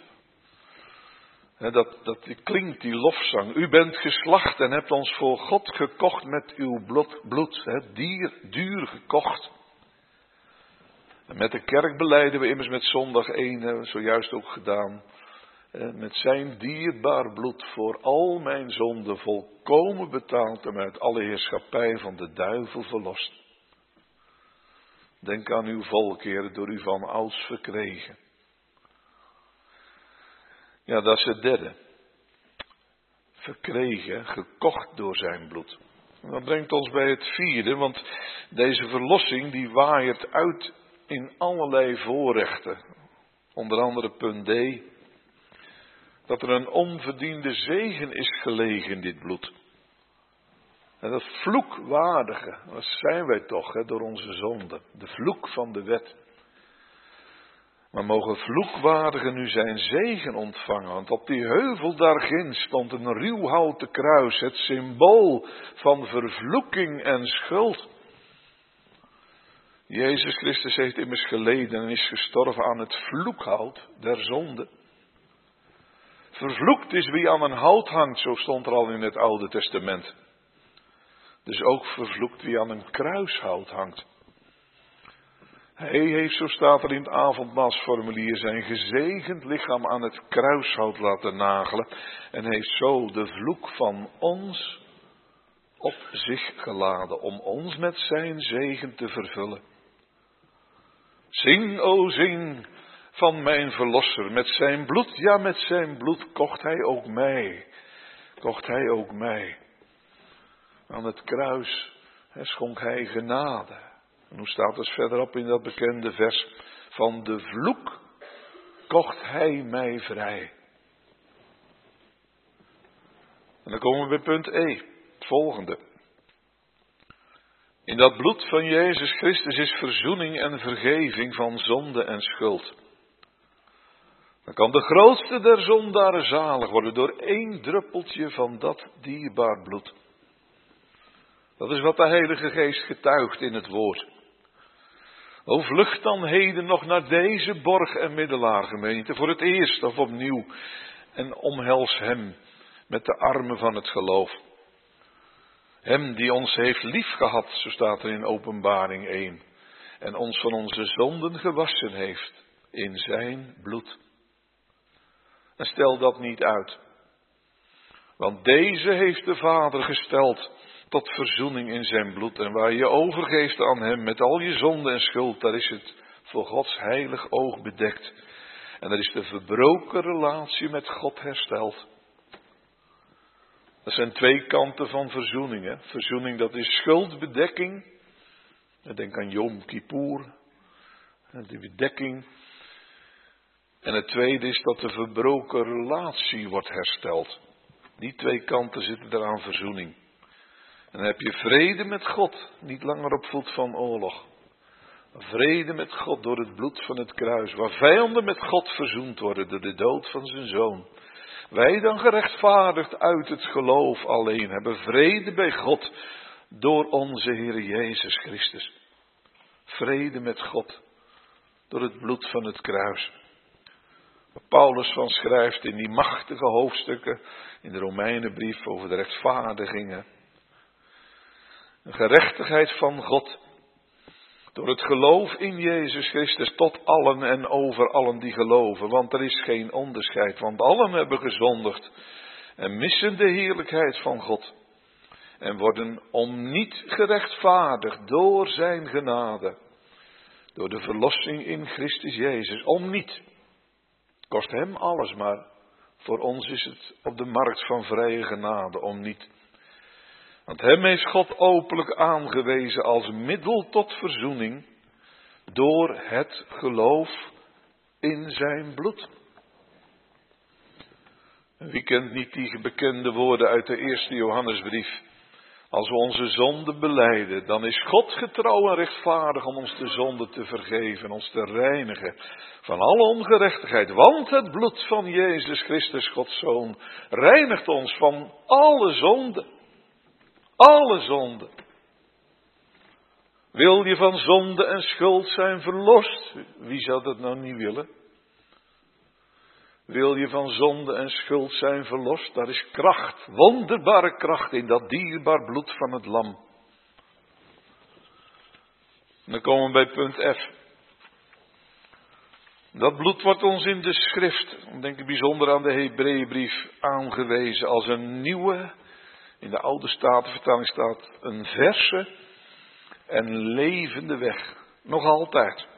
Dat klinkt, die lofzang. U bent geslacht en hebt ons voor God gekocht met uw bloed. Duur gekocht. En met de kerk belijden we immers met zondag 1, hebben we zojuist ook gedaan. Met zijn dierbaar bloed voor al mijn zonden volkomen betaald en uit alle heerschappij van de duivel verlost. Denk aan uw volk, Heer, door u van ouds verkregen. Ja, dat is het derde. Verkregen, gekocht door zijn bloed. En dat brengt ons bij het vierde, want deze verlossing die waait uit in allerlei voorrechten. Onder andere punt D. Dat er een onverdiende zegen is gelegen in dit bloed. En dat vloekwaardige, dat zijn wij toch, door onze zonde. De vloek van de wet. Maar mogen vloekwaardigen nu zijn zegen ontvangen. Want op die heuvel daarginds stond een ruwhouten kruis. Het symbool van vervloeking en schuld. Jezus Christus heeft immers geleden en is gestorven aan het vloekhout der zonde. Vervloekt is wie aan een hout hangt, zo stond er al in het Oude Testament. Dus ook vervloekt wie aan een kruishout hangt. Hij heeft, zo staat er in het avondmaalsformulier, zijn gezegend lichaam aan het kruishout laten nagelen. En heeft zo de vloek van ons op zich geladen, om ons met zijn zegen te vervullen. Zing, o zing, van mijn verlosser, met zijn bloed, ja met zijn bloed kocht hij ook mij. Kocht hij ook mij. Aan het kruis schonk hij genade. En hoe staat het verderop in dat bekende vers? Van de vloek kocht hij mij vrij. En dan komen we bij punt E, het volgende. In dat bloed van Jezus Christus is verzoening en vergeving van zonde en schuld. Dan kan de grootste der zondaren zalig worden door 1 druppeltje van dat dierbaar bloed. Dat is wat de Heilige Geest getuigt in het woord. O, vlucht dan heden nog naar deze borg- en middelaargemeente voor het eerst of opnieuw en omhels hem met de armen van het geloof. Hem die ons heeft liefgehad, zo staat er in Openbaring 1, en ons van onze zonden gewassen heeft in zijn bloed. En stel dat niet uit, want deze heeft de Vader gesteld tot verzoening in zijn bloed. En waar je overgeeft aan hem met al je zonde en schuld, daar is het voor Gods heilig oog bedekt. En er is de verbroken relatie met God hersteld. Dat zijn 2 kanten van verzoening. Hè? Verzoening, dat is schuldbedekking. Denk aan Yom Kippur. Die bedekking. En het tweede is dat de verbroken relatie wordt hersteld. Die 2 kanten zitten er aan verzoening. En dan heb je vrede met God, niet langer op voet van oorlog. Vrede met God door het bloed van het kruis, waar vijanden met God verzoend worden door de dood van zijn zoon. Wij dan gerechtvaardigd uit het geloof alleen hebben vrede bij God door onze Heer Jezus Christus. Vrede met God door het bloed van het kruis. Waar Paulus van schrijft in die machtige hoofdstukken in de Romeinenbrief over de rechtvaardigingen. Een gerechtigheid van God. Door het geloof in Jezus Christus tot allen en over allen die geloven. Want er is geen onderscheid. Want allen hebben gezondigd. En missen de heerlijkheid van God. En worden om niet gerechtvaardigd door zijn genade. Door de verlossing in Christus Jezus. Om niet. Kost hem alles, maar voor ons is het op de markt van vrije genade. Om niet. Want hem heeft God openlijk aangewezen als middel tot verzoening door het geloof in zijn bloed. Wie kent niet die bekende woorden uit de eerste Johannesbrief? Als we onze zonde belijden, dan is God getrouw en rechtvaardig om ons de zonde te vergeven, ons te reinigen van alle ongerechtigheid. Want het bloed van Jezus Christus, Gods Zoon, reinigt ons van alle zonde. Alle zonde. Wil je van zonde en schuld zijn verlost? Wie zou dat nou niet willen? Wil je van zonde en schuld zijn verlost? Daar is kracht, wonderbare kracht in dat dierbaar bloed van het lam. En dan komen we bij punt F. Dat bloed wordt ons in de schrift, dan denk ik bijzonder aan de Hebreeënbrief, aangewezen als een nieuwe. In de oude Statenvertaling staat een verse en levende weg. Nog altijd.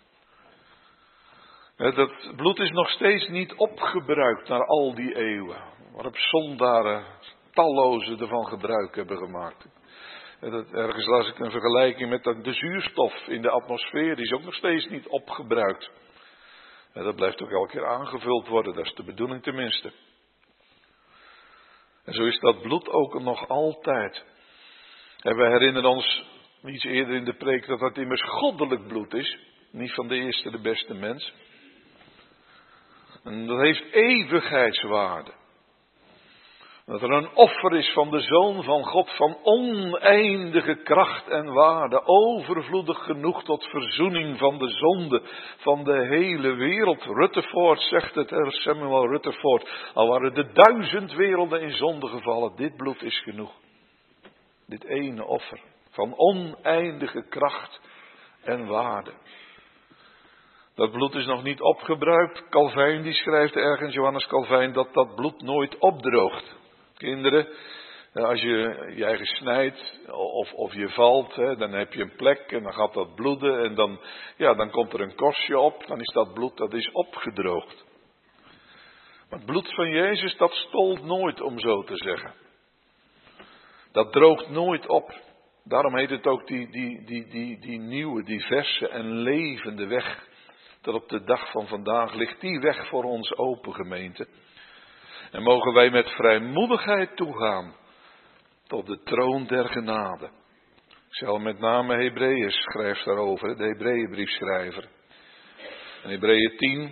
Dat bloed is nog steeds niet opgebruikt naar al die eeuwen. Waarop zondaren talloze ervan gebruik hebben gemaakt. Ergens las ik een vergelijking met de zuurstof in de atmosfeer. Die is ook nog steeds niet opgebruikt. Dat blijft ook elke keer aangevuld worden. Dat is de bedoeling tenminste. En zo is dat bloed ook nog altijd. En we herinneren ons iets eerder in de preek dat het immers goddelijk bloed is. Niet van de eerste, de beste mens. En dat heeft eeuwigheidswaarde. Dat er een offer is van de Zoon van God van oneindige kracht en waarde. Overvloedig genoeg tot verzoening van de zonde van de hele wereld. Rutherford zegt het, Samuel Rutherford. Al waren er 1000 werelden in zonde gevallen. Dit bloed is genoeg. Dit ene offer van oneindige kracht en waarde. Dat bloed is nog niet opgebruikt. Calvijn die schrijft ergens, Johannes Calvijn, dat dat bloed nooit opdroogt. Kinderen, als je je eigen snijdt of je valt, dan heb je een plek en dan gaat dat bloeden en dan komt er een korstje op, dan is dat bloed, dat is opgedroogd. Maar het bloed van Jezus, dat stolt nooit, om zo te zeggen. Dat droogt nooit op. Daarom heet het ook die nieuwe, die verse en levende weg. Dat op de dag van vandaag ligt die weg voor ons open, gemeente. En mogen wij met vrijmoedigheid toegaan tot de troon der genade. Ik zal met name Hebreeën schrijft daarover, de Hebreeënbriefschrijver. In Hebreeën 10,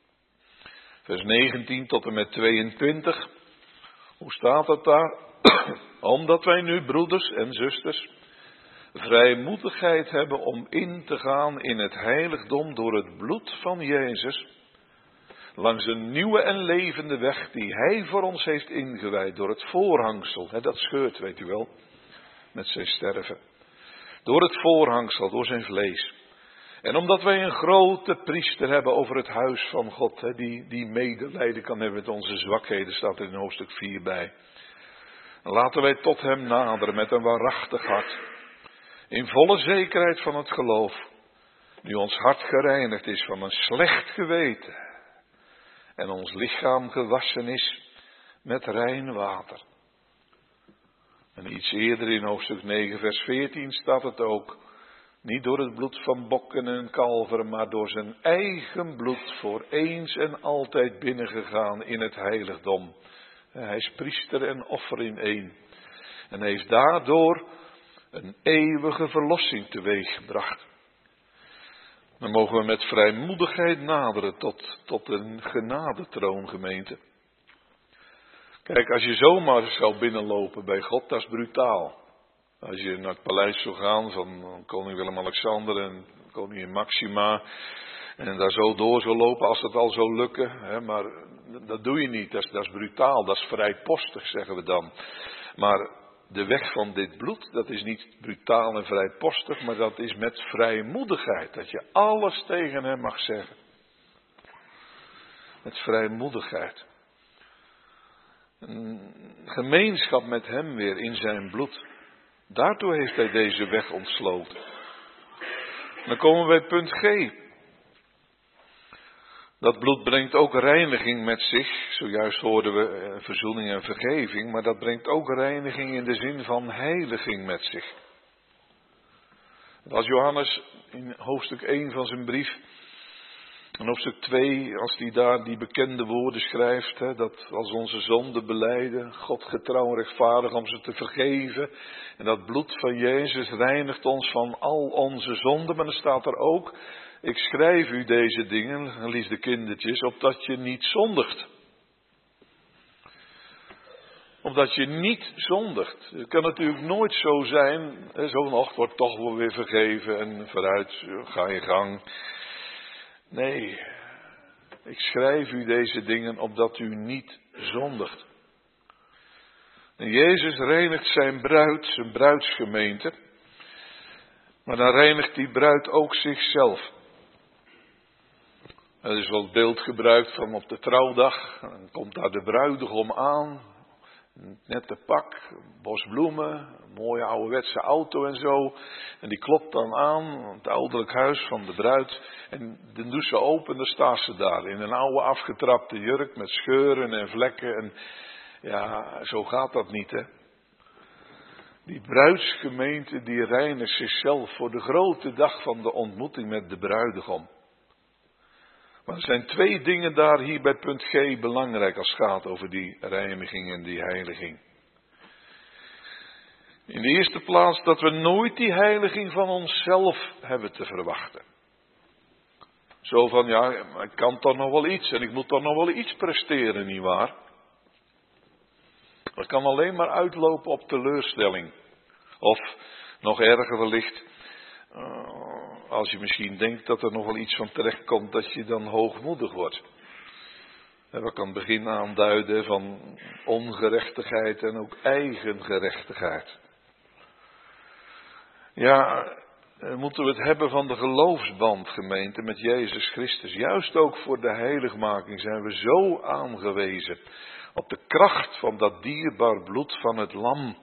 vers 19 tot en met 22. Hoe staat het daar? Omdat wij nu, broeders en zusters, vrijmoedigheid hebben om in te gaan in het heiligdom door het bloed van Jezus, langs een nieuwe en levende weg die Hij voor ons heeft ingewijd door het voorhangsel. Dat scheurt, weet u wel, met zijn sterven. Door het voorhangsel, door zijn vlees. En omdat wij een grote priester hebben over het huis van God, die medelijden kan hebben met onze zwakheden, staat er in hoofdstuk 4 bij. Laten wij tot hem naderen met een waarachtig hart. In volle zekerheid van het geloof. Nu ons hart gereinigd is van een slecht geweten. En ons lichaam gewassen is met rein water. En iets eerder in hoofdstuk 9 vers 14 staat het ook. Niet door het bloed van bokken en kalveren, maar door zijn eigen bloed voor eens en altijd binnengegaan in het heiligdom. Hij is priester en offer in één. En heeft daardoor een eeuwige verlossing teweeggebracht. Dan mogen we met vrijmoedigheid naderen tot een genadetroon, gemeente. Kijk, als je zomaar zou binnenlopen bij God, dat is brutaal. Als je naar het paleis zou gaan van koning Willem-Alexander en koningin Maxima en daar zo door zou lopen, als het al zou lukken. Maar dat doe je niet, dat is brutaal, dat is vrijpostig, zeggen we dan. Maar de weg van dit bloed, dat is niet brutaal en vrijpostig, maar dat is met vrijmoedigheid. Dat je alles tegen hem mag zeggen. Met vrijmoedigheid. Een gemeenschap met hem weer in zijn bloed. Daartoe heeft hij deze weg ontsloten. Dan komen we bij punt G. Dat bloed brengt ook reiniging met zich. Zojuist hoorden we verzoening en vergeving. Maar dat brengt ook reiniging in de zin van heiliging met zich. Als Johannes in hoofdstuk 1 van zijn brief. En hoofdstuk 2, als hij daar die bekende woorden schrijft. Dat als onze zonden belijden. God getrouw en rechtvaardig om ze te vergeven. En dat bloed van Jezus reinigt ons van al onze zonden. Maar dan staat er ook. Ik schrijf u deze dingen, liefde kindertjes, opdat je niet zondigt. Opdat je niet zondigt. Het kan natuurlijk nooit zo zijn, zo'n ochtend wordt toch wel weer vergeven en vooruit, ga je gang. Nee, ik schrijf u deze dingen opdat u niet zondigt. En Jezus reinigt zijn bruid, zijn bruidsgemeente. Maar dan reinigt die bruid ook zichzelf. Er is wel het beeld gebruikt van op de trouwdag. Dan komt daar de bruidegom aan. Net de pak, bos bloemen, een mooie ouderwetse auto en zo. En die klopt dan aan, het ouderlijk huis van de bruid. En dan doet ze open en dan staat ze daar. In een oude afgetrapte jurk met scheuren en vlekken. En ja, zo gaat dat niet, hè. Die bruidsgemeente die reinigt zichzelf voor de grote dag van de ontmoeting met de bruidegom. Maar er zijn 2 dingen daar hier bij punt G belangrijk als het gaat over die reiniging en die heiliging. In de eerste plaats dat we nooit die heiliging van onszelf hebben te verwachten. Zo van, ja, ik kan toch nog wel iets en ik moet toch nog wel iets presteren, nietwaar? Dat kan alleen maar uitlopen op teleurstelling. Of, nog erger wellicht, als je misschien denkt dat er nog wel iets van terecht komt, dat je dan hoogmoedig wordt. Dat kan het begin aanduiden van ongerechtigheid en ook eigengerechtigheid. Ja, moeten we het hebben van de geloofsband, gemeente, met Jezus Christus. Juist ook voor de heiligmaking zijn we zo aangewezen op de kracht van dat dierbaar bloed van het lam.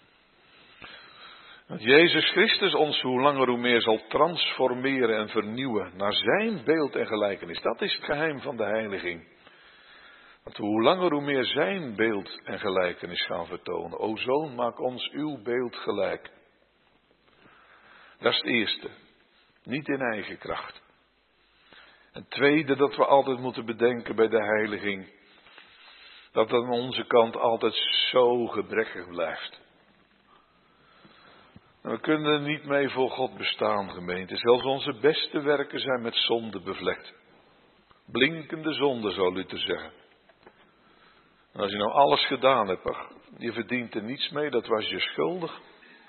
Dat Jezus Christus ons hoe langer hoe meer zal transformeren en vernieuwen naar zijn beeld en gelijkenis. Dat is het geheim van de heiliging. Dat we hoe langer hoe meer zijn beeld en gelijkenis gaan vertonen. O Zoon, maak ons uw beeld gelijk. Dat is het eerste. Niet in eigen kracht. En het tweede dat we altijd moeten bedenken bij de heiliging. Dat het aan onze kant altijd zo gebrekkig blijft. We kunnen er niet mee voor God bestaan, gemeente. Zelfs onze beste werken zijn met zonde bevlekt. Blinkende zonde, zou Luther zeggen. En als je nou alles gedaan hebt, je verdient er niets mee, dat was je schuldig.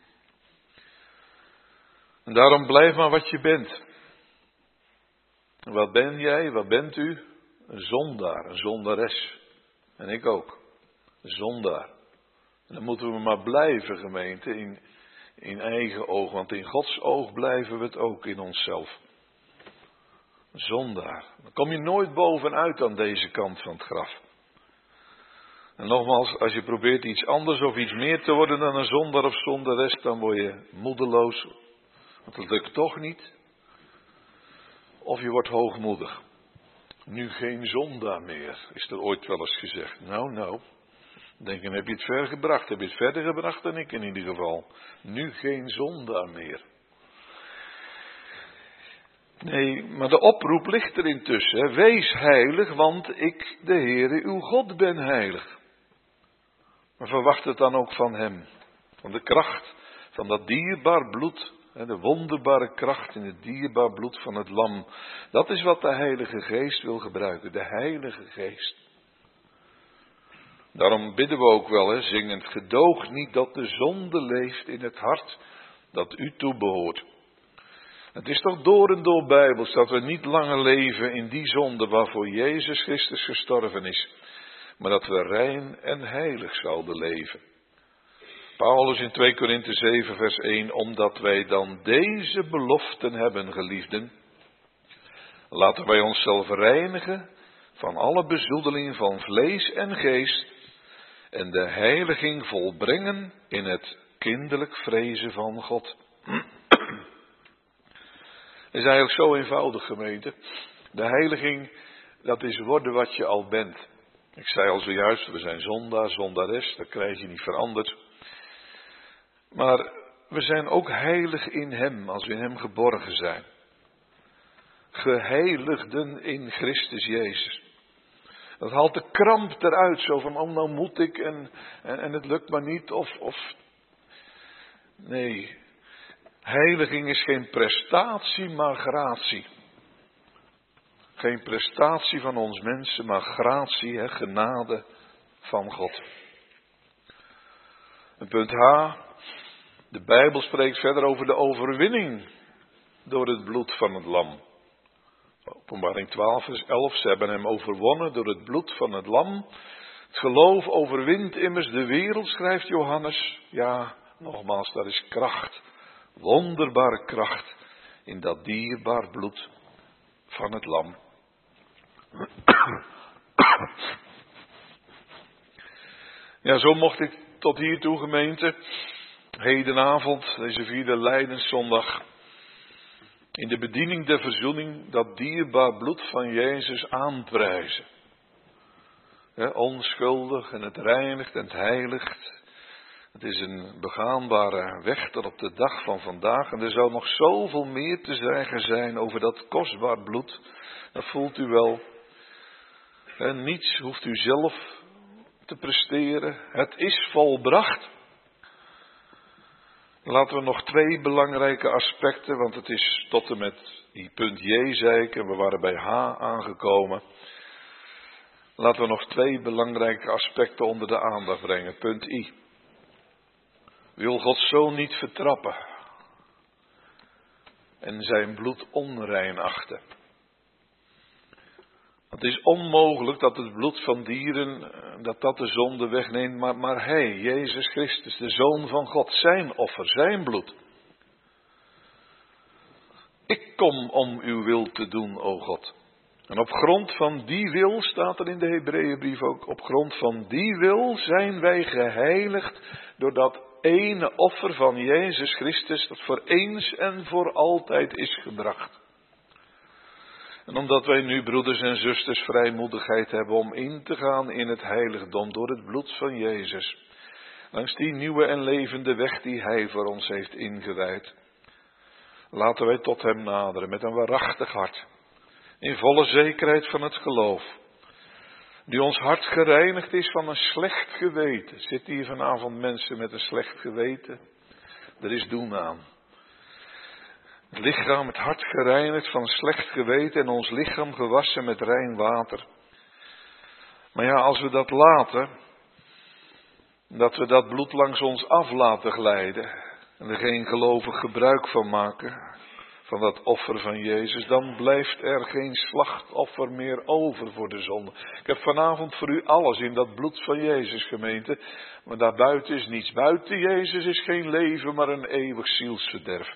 En daarom blijf maar wat je bent. En wat ben jij, wat bent u? Een zondaar, een zondares. En ik ook. Een zondaar. En dan moeten we maar blijven, gemeente, in eigen oog. Want in Gods oog blijven we het ook in onszelf. Een zondaar. Dan kom je nooit bovenuit aan deze kant van het graf. En nogmaals, als je probeert iets anders of iets meer te worden dan een zondaar of zondares, dan word je moedeloos. Want dat lukt toch niet. Of je wordt hoogmoedig. Nu geen zondaar meer, is er ooit wel eens gezegd. Nou. Denk je, heb je het ver gebracht? Heb je het verder gebracht dan ik in ieder geval? Nu geen zondaar meer. Nee, maar de oproep ligt er intussen. Hè. Wees heilig, want ik, de Heere, uw God, ben heilig. Maar verwacht het dan ook van hem. Van de kracht van dat dierbaar bloed. De wonderbare kracht in het dierbaar bloed van het lam. Dat is wat de Heilige Geest wil gebruiken. De Heilige Geest. Daarom bidden we ook wel, zingend. Gedoog niet dat de zonde leeft in het hart dat u toebehoort. Het is toch door en door bijbels dat we niet langer leven in die zonde waarvoor Jezus Christus gestorven is. Maar dat we rein en heilig zouden leven. Paulus in 2 Korinthe 7 vers 1. Omdat wij dan deze beloften hebben, geliefden. Laten wij onszelf reinigen van alle bezoedeling van vlees en geest. En de heiliging volbrengen in het kinderlijk vrezen van God. Het is eigenlijk zo eenvoudig, gemeente. De heiliging, dat is worden wat je al bent. Ik zei al zojuist, we zijn zondaar, zondares, dat krijg je niet veranderd. Maar we zijn ook heilig in hem, als we in hem geborgen zijn. Geheiligden in Christus Jezus. Dat haalt de kramp eruit, zo van, oh nou moet ik en het lukt maar niet. Nee, heiliging is geen prestatie, maar gratie. Geen prestatie van ons mensen, maar gratie, genade van God. En punt H. De Bijbel spreekt verder over de overwinning door het bloed van het lam. Openbaring 12 vers 11. Ze hebben hem overwonnen door het bloed van het lam. Het geloof overwint immers de wereld, schrijft Johannes. Ja, nogmaals, daar is kracht. Wonderbare kracht in dat dierbaar bloed van het lam. Ja, zo mocht ik tot hiertoe, gemeente, hedenavond, deze 4e Lijdenszondag, in de bediening der verzoening dat dierbaar bloed van Jezus aanprijzen. Onschuldig en het reinigt en het heiligt. Het is een begaanbare weg tot op de dag van vandaag. En er zou nog zoveel meer te zeggen zijn over dat kostbaar bloed. Dat voelt u wel. Niets hoeft u zelf te presteren. Het is volbracht. Laten we nog 2 belangrijke aspecten, want het is tot en met die punt J, zei ik, en we waren bij H aangekomen. Laten we nog 2 belangrijke aspecten onder de aandacht brengen. Punt I. Wil Gods Zoon niet vertrappen en zijn bloed onrein achten. Het is onmogelijk dat het bloed van dieren, dat de zonde wegneemt, maar Hij, Jezus Christus, de Zoon van God, zijn offer, zijn bloed. Ik kom om uw wil te doen, o God. En op grond van die wil, staat er in de Hebreeënbrief ook, op grond van die wil zijn wij geheiligd door dat ene offer van Jezus Christus, dat voor eens en voor altijd is gebracht. En omdat wij nu, broeders en zusters, vrijmoedigheid hebben om in te gaan in het heiligdom door het bloed van Jezus, langs die nieuwe en levende weg die Hij voor ons heeft ingewijd, laten wij tot Hem naderen met een waarachtig hart, in volle zekerheid van het geloof, die ons hart gereinigd is van een slecht geweten. Zitten hier vanavond mensen met een slecht geweten? Er is doen aan. Het lichaam, het hart gereinigd van slecht geweten en ons lichaam gewassen met rein water. Maar ja, als we dat laten, dat we dat bloed langs ons af laten glijden en er geen gelovig gebruik van maken, van dat offer van Jezus, dan blijft er geen slachtoffer meer over voor de zonde. Ik heb vanavond voor u alles in dat bloed van Jezus, gemeente, maar daarbuiten is niets. Buiten Jezus is geen leven, maar een eeuwig zielsverderf.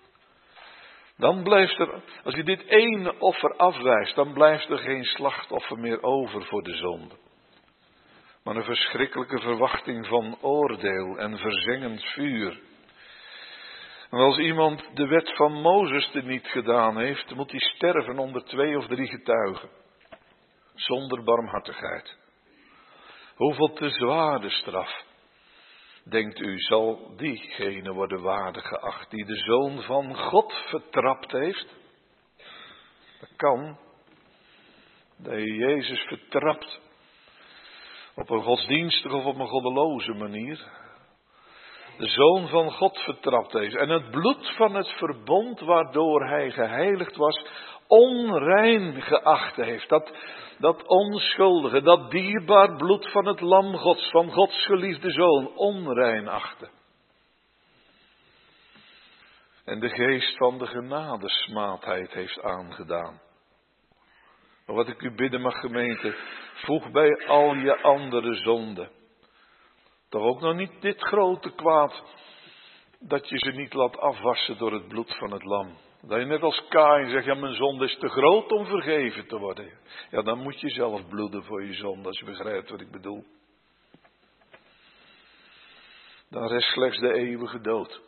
Dan blijft er, als je dit ene offer afwijst, dan blijft er geen slachtoffer meer over voor de zonde. Maar een verschrikkelijke verwachting van oordeel en verzengend vuur. En als iemand de wet van Mozes er niet gedaan heeft, moet hij sterven onder 2 of 3 getuigen. Zonder barmhartigheid. Hoeveel te zwaar de straf, denkt u, zal diegene worden waardig geacht die de Zoon van God vertrapt heeft? Dat kan. Dat je Jezus vertrapt op een godsdienstige of op een goddeloze manier. De Zoon van God vertrapt heeft. En het bloed van het verbond waardoor Hij geheiligd was, onrein geacht heeft. Dat onschuldige, dat dierbaar bloed van het lam Gods, van Gods geliefde Zoon, onrein achten. En de geest van de genadesmaadheid heeft aangedaan. Maar wat ik u bidden mag, gemeente, voeg bij al je andere zonden toch ook nog niet dit grote kwaad, dat je ze niet laat afwassen door het bloed van het lam. Dat je net als Kaïn zegt, ja, mijn zonde is te groot om vergeven te worden. Ja, dan moet je zelf bloeden voor je zonde, als je begrijpt wat ik bedoel. Dan rest slechts de eeuwige dood.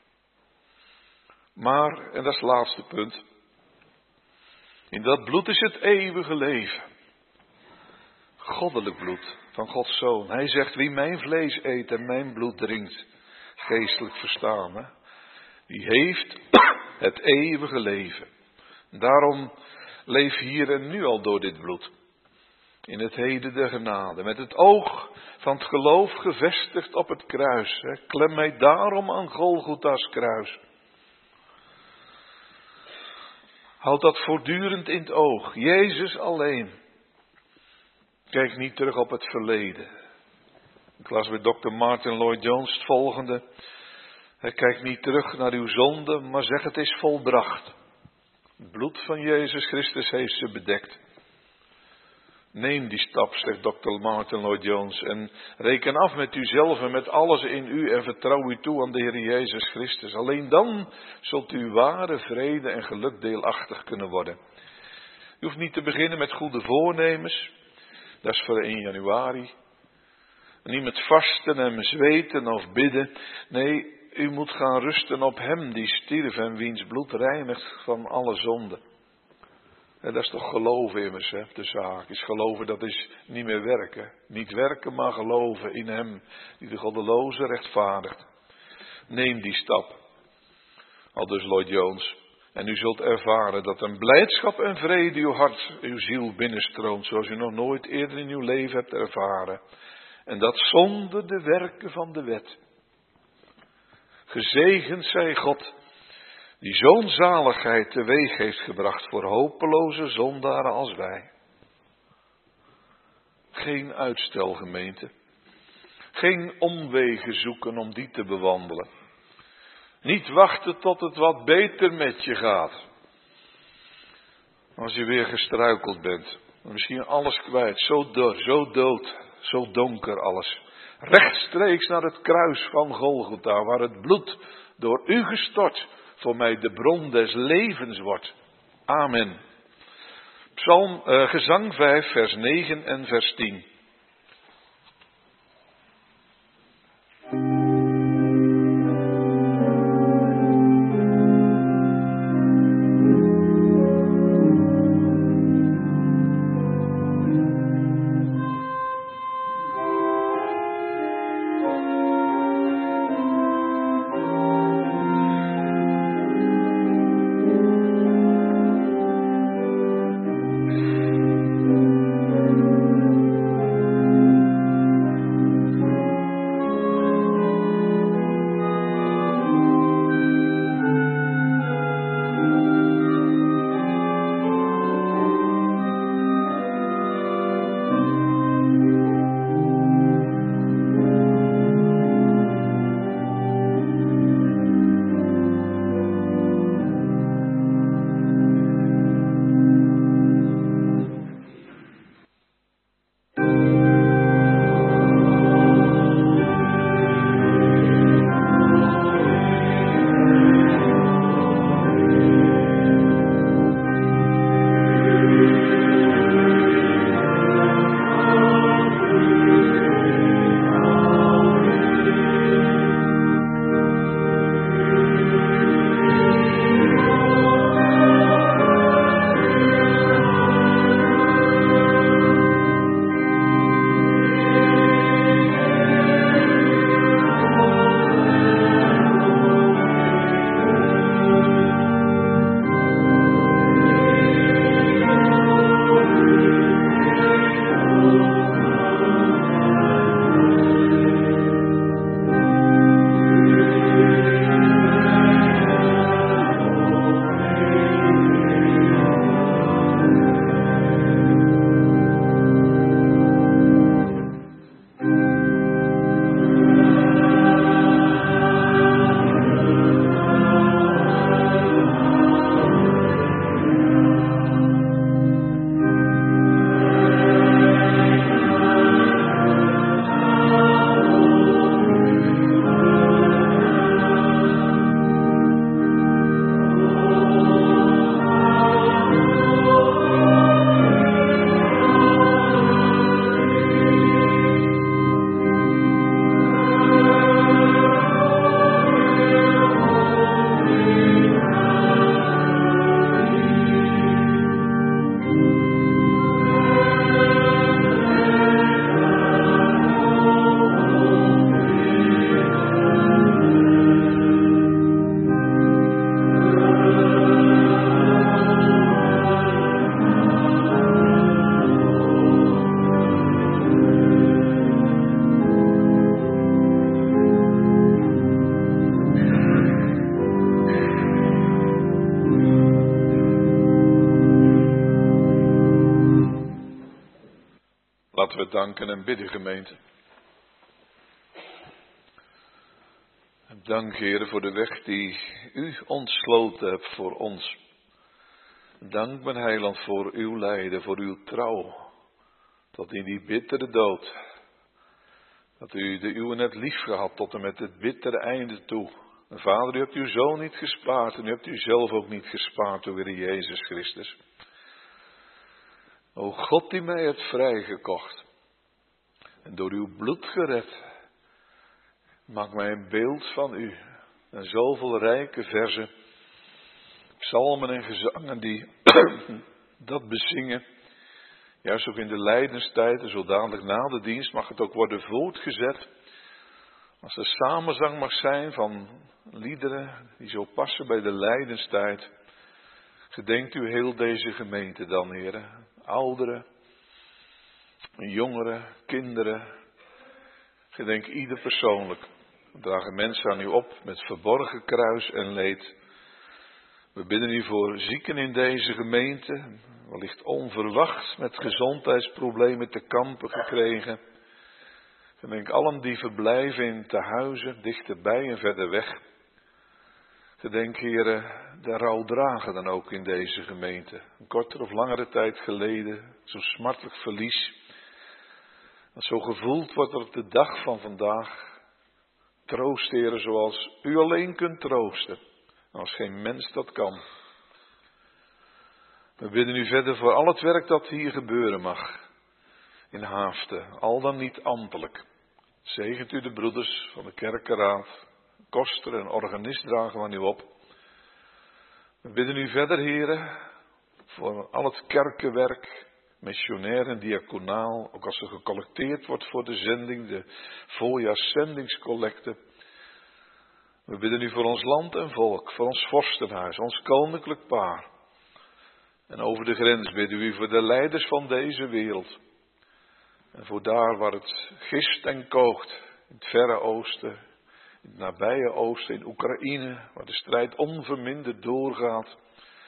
Maar, en dat is het laatste punt, in dat bloed is het eeuwige leven. Goddelijk bloed van Gods Zoon. Hij zegt, wie mijn vlees eet en mijn bloed drinkt, geestelijk verstaan, hè, die heeft het eeuwige leven. Daarom leef hier en nu al door dit bloed. In het heden der genade. Met het oog van het geloof gevestigd op het kruis. Hè. Klem mij daarom aan Golgotha's kruis. Houd dat voortdurend in het oog. Jezus alleen. Kijk niet terug op het verleden. Ik las bij Dr. Martin Lloyd-Jones het volgende. Hij kijkt niet terug naar uw zonde, maar zeg het is volbracht. Het bloed van Jezus Christus heeft ze bedekt. Neem die stap, zegt Dr. Martin Lloyd-Jones, en reken af met uzelf en met alles in u en vertrouw u toe aan de Heer Jezus Christus. Alleen dan zult u ware vrede en geluk deelachtig kunnen worden. U hoeft niet te beginnen met goede voornemens. Dat is voor 1 januari. En niet met vasten en zweten of bidden. Nee, u moet gaan rusten op Hem die stierf en wiens bloed reinigt van alle zonde. En dat is toch geloven immers, hè, de zaak. Is geloven, dat is niet meer werken. Niet werken, maar geloven in Hem die de goddeloze rechtvaardigt. Neem die stap. Aldus Lloyd-Jones. En u zult ervaren dat een blijdschap en vrede uw hart, uw ziel binnenstroomt, zoals u nog nooit eerder in uw leven hebt ervaren. En dat zonder de werken van de wet. Gezegend zij God, die zo'n zaligheid teweeg heeft gebracht voor hopeloze zondaren als wij. Geen uitstel, gemeente. Geen omwegen zoeken om die te bewandelen. Niet wachten tot het wat beter met je gaat. Als je weer gestruikeld bent. Misschien alles kwijt. Zo dood. Zo donker alles. Rechtstreeks naar het kruis van Golgotha. Waar het bloed door u gestort voor mij de bron des levens wordt. Amen. Gezang 5 vers 9 en vers 10. Laten we danken en bidden, gemeente. Dank, Heer, voor de weg die u ontsloten hebt voor ons. Dank, mijn heiland, voor uw lijden, voor uw trouw. Tot in die bittere dood. Dat u de uwe net lief gehad tot en met het bittere einde toe. En Vader, u hebt uw zoon niet gespaard en u hebt u zelf ook niet gespaard, door Heer Jezus Christus. O God die mij hebt vrijgekocht en door uw bloed gered, maak mij een beeld van u. En zoveel rijke verzen, psalmen en gezangen die dat bezingen. Juist ook in de lijdenstijd, en zo dadelijk na de dienst, mag het ook worden voortgezet. Als er samenzang mag zijn van liederen die zo passen bij de lijdenstijd. Gedenkt u heel deze gemeente dan, heren. Ouderen, jongeren, kinderen. Gedenk ieder persoonlijk. We dragen mensen aan u op met verborgen kruis en leed. We bidden u voor zieken in deze gemeente, wellicht onverwacht met gezondheidsproblemen te kampen gekregen. Gedenk allen die verblijven in tehuizen, dichterbij en verder weg. Gedenk, heren, de rouwdragenden ook in deze gemeente. Een kortere of langere tijd geleden, zo'n smartelijk verlies. Dat zo gevoeld wordt op de dag van vandaag. Troost, heren, zoals u alleen kunt troosten. Als geen mens dat kan. We bidden u verder voor al het werk dat hier gebeuren mag. In Haaften, al dan niet ambtelijk. Zegent u de broeders van de kerkenraad. Koster en organist dragen van u op. We bidden u verder, heren, voor al het kerkenwerk, missionair en diaconaal, ook als er gecollecteerd wordt voor de zending, de voorjaarszendingscollecte. We bidden u voor ons land en volk, voor ons vorstenhuis, ons koninklijk paar. En over de grens bidden we u voor de leiders van deze wereld. En voor daar waar het gist en kookt, in het verre oosten, in het nabije oosten, in Oekraïne, waar de strijd onverminderd doorgaat.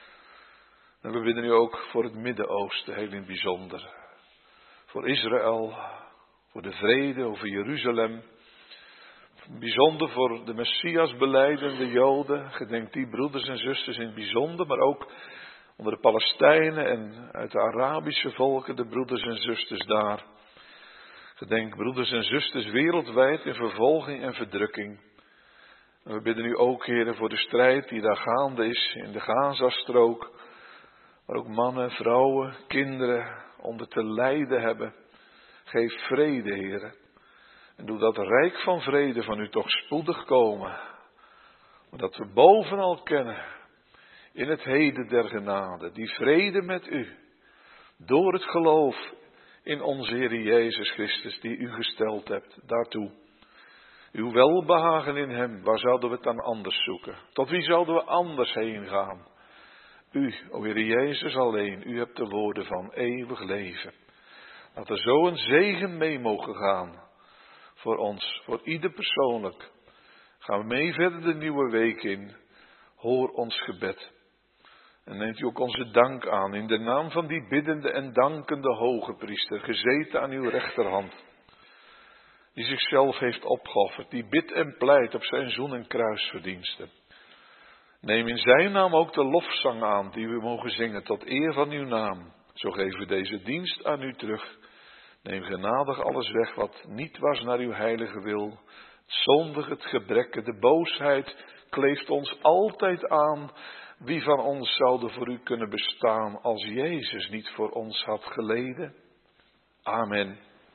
En we bidden u ook voor het Midden-Oosten, heel in het bijzonder. Voor Israël, voor de vrede over Jeruzalem. Bijzonder voor de Messias belijdende Joden. Gedenk die broeders en zusters in het bijzonder, maar ook onder de Palestijnen en uit de Arabische volken, de broeders en zusters daar. Gedenk broeders en zusters wereldwijd in vervolging en verdrukking. En we bidden u ook, heren, voor de strijd die daar gaande is in de Gazastrook. Waar ook mannen, vrouwen, kinderen onder te lijden hebben. Geef vrede, heren. En doe dat rijk van vrede van u toch spoedig komen. Maar dat we bovenal kennen, in het heden der genade, die vrede met u. Door het geloof in onze Heer Jezus Christus, die u gesteld hebt, daartoe. Uw welbehagen in hem, waar zouden we het dan anders zoeken? Tot wie zouden we anders heen gaan? U, o Heer Jezus alleen, u hebt de woorden van eeuwig leven. Dat er zo een zegen mee mogen gaan. Voor ons, voor ieder persoonlijk. Gaan we mee verder de nieuwe week in. Hoor ons gebed. En neemt u ook onze dank aan in de naam van die biddende en dankende hoge priester, gezeten aan uw rechterhand. Die zichzelf heeft opgeofferd, die bidt en pleit op zijn zoen- en kruisverdiensten. Neem in zijn naam ook de lofzang aan die we mogen zingen tot eer van uw naam. Zo geven we deze dienst aan u terug. Neem genadig alles weg wat niet was naar uw heilige wil. Het zondige, het gebrek, de boosheid kleeft ons altijd aan. Wie van ons zou er voor u kunnen bestaan als Jezus niet voor ons had geleden? Amen.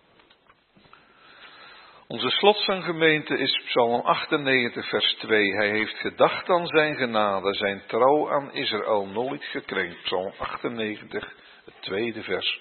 Onze slotzanggemeente is Psalm 98 vers 2. Hij heeft gedacht aan zijn genade, zijn trouw aan Israël nooit gekrenkt. Psalm 98, het tweede vers.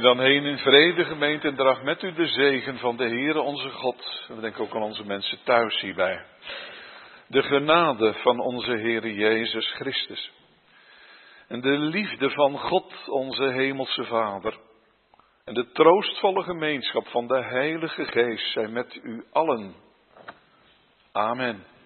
dan heen in vrede, gemeente, en draag met u de zegen van de Heere onze God. We denken ook aan onze mensen thuis hierbij. De genade van onze Heere Jezus Christus. En de liefde van God, onze Hemelse Vader. En de troostvolle gemeenschap van de Heilige Geest zijn met u allen. Amen.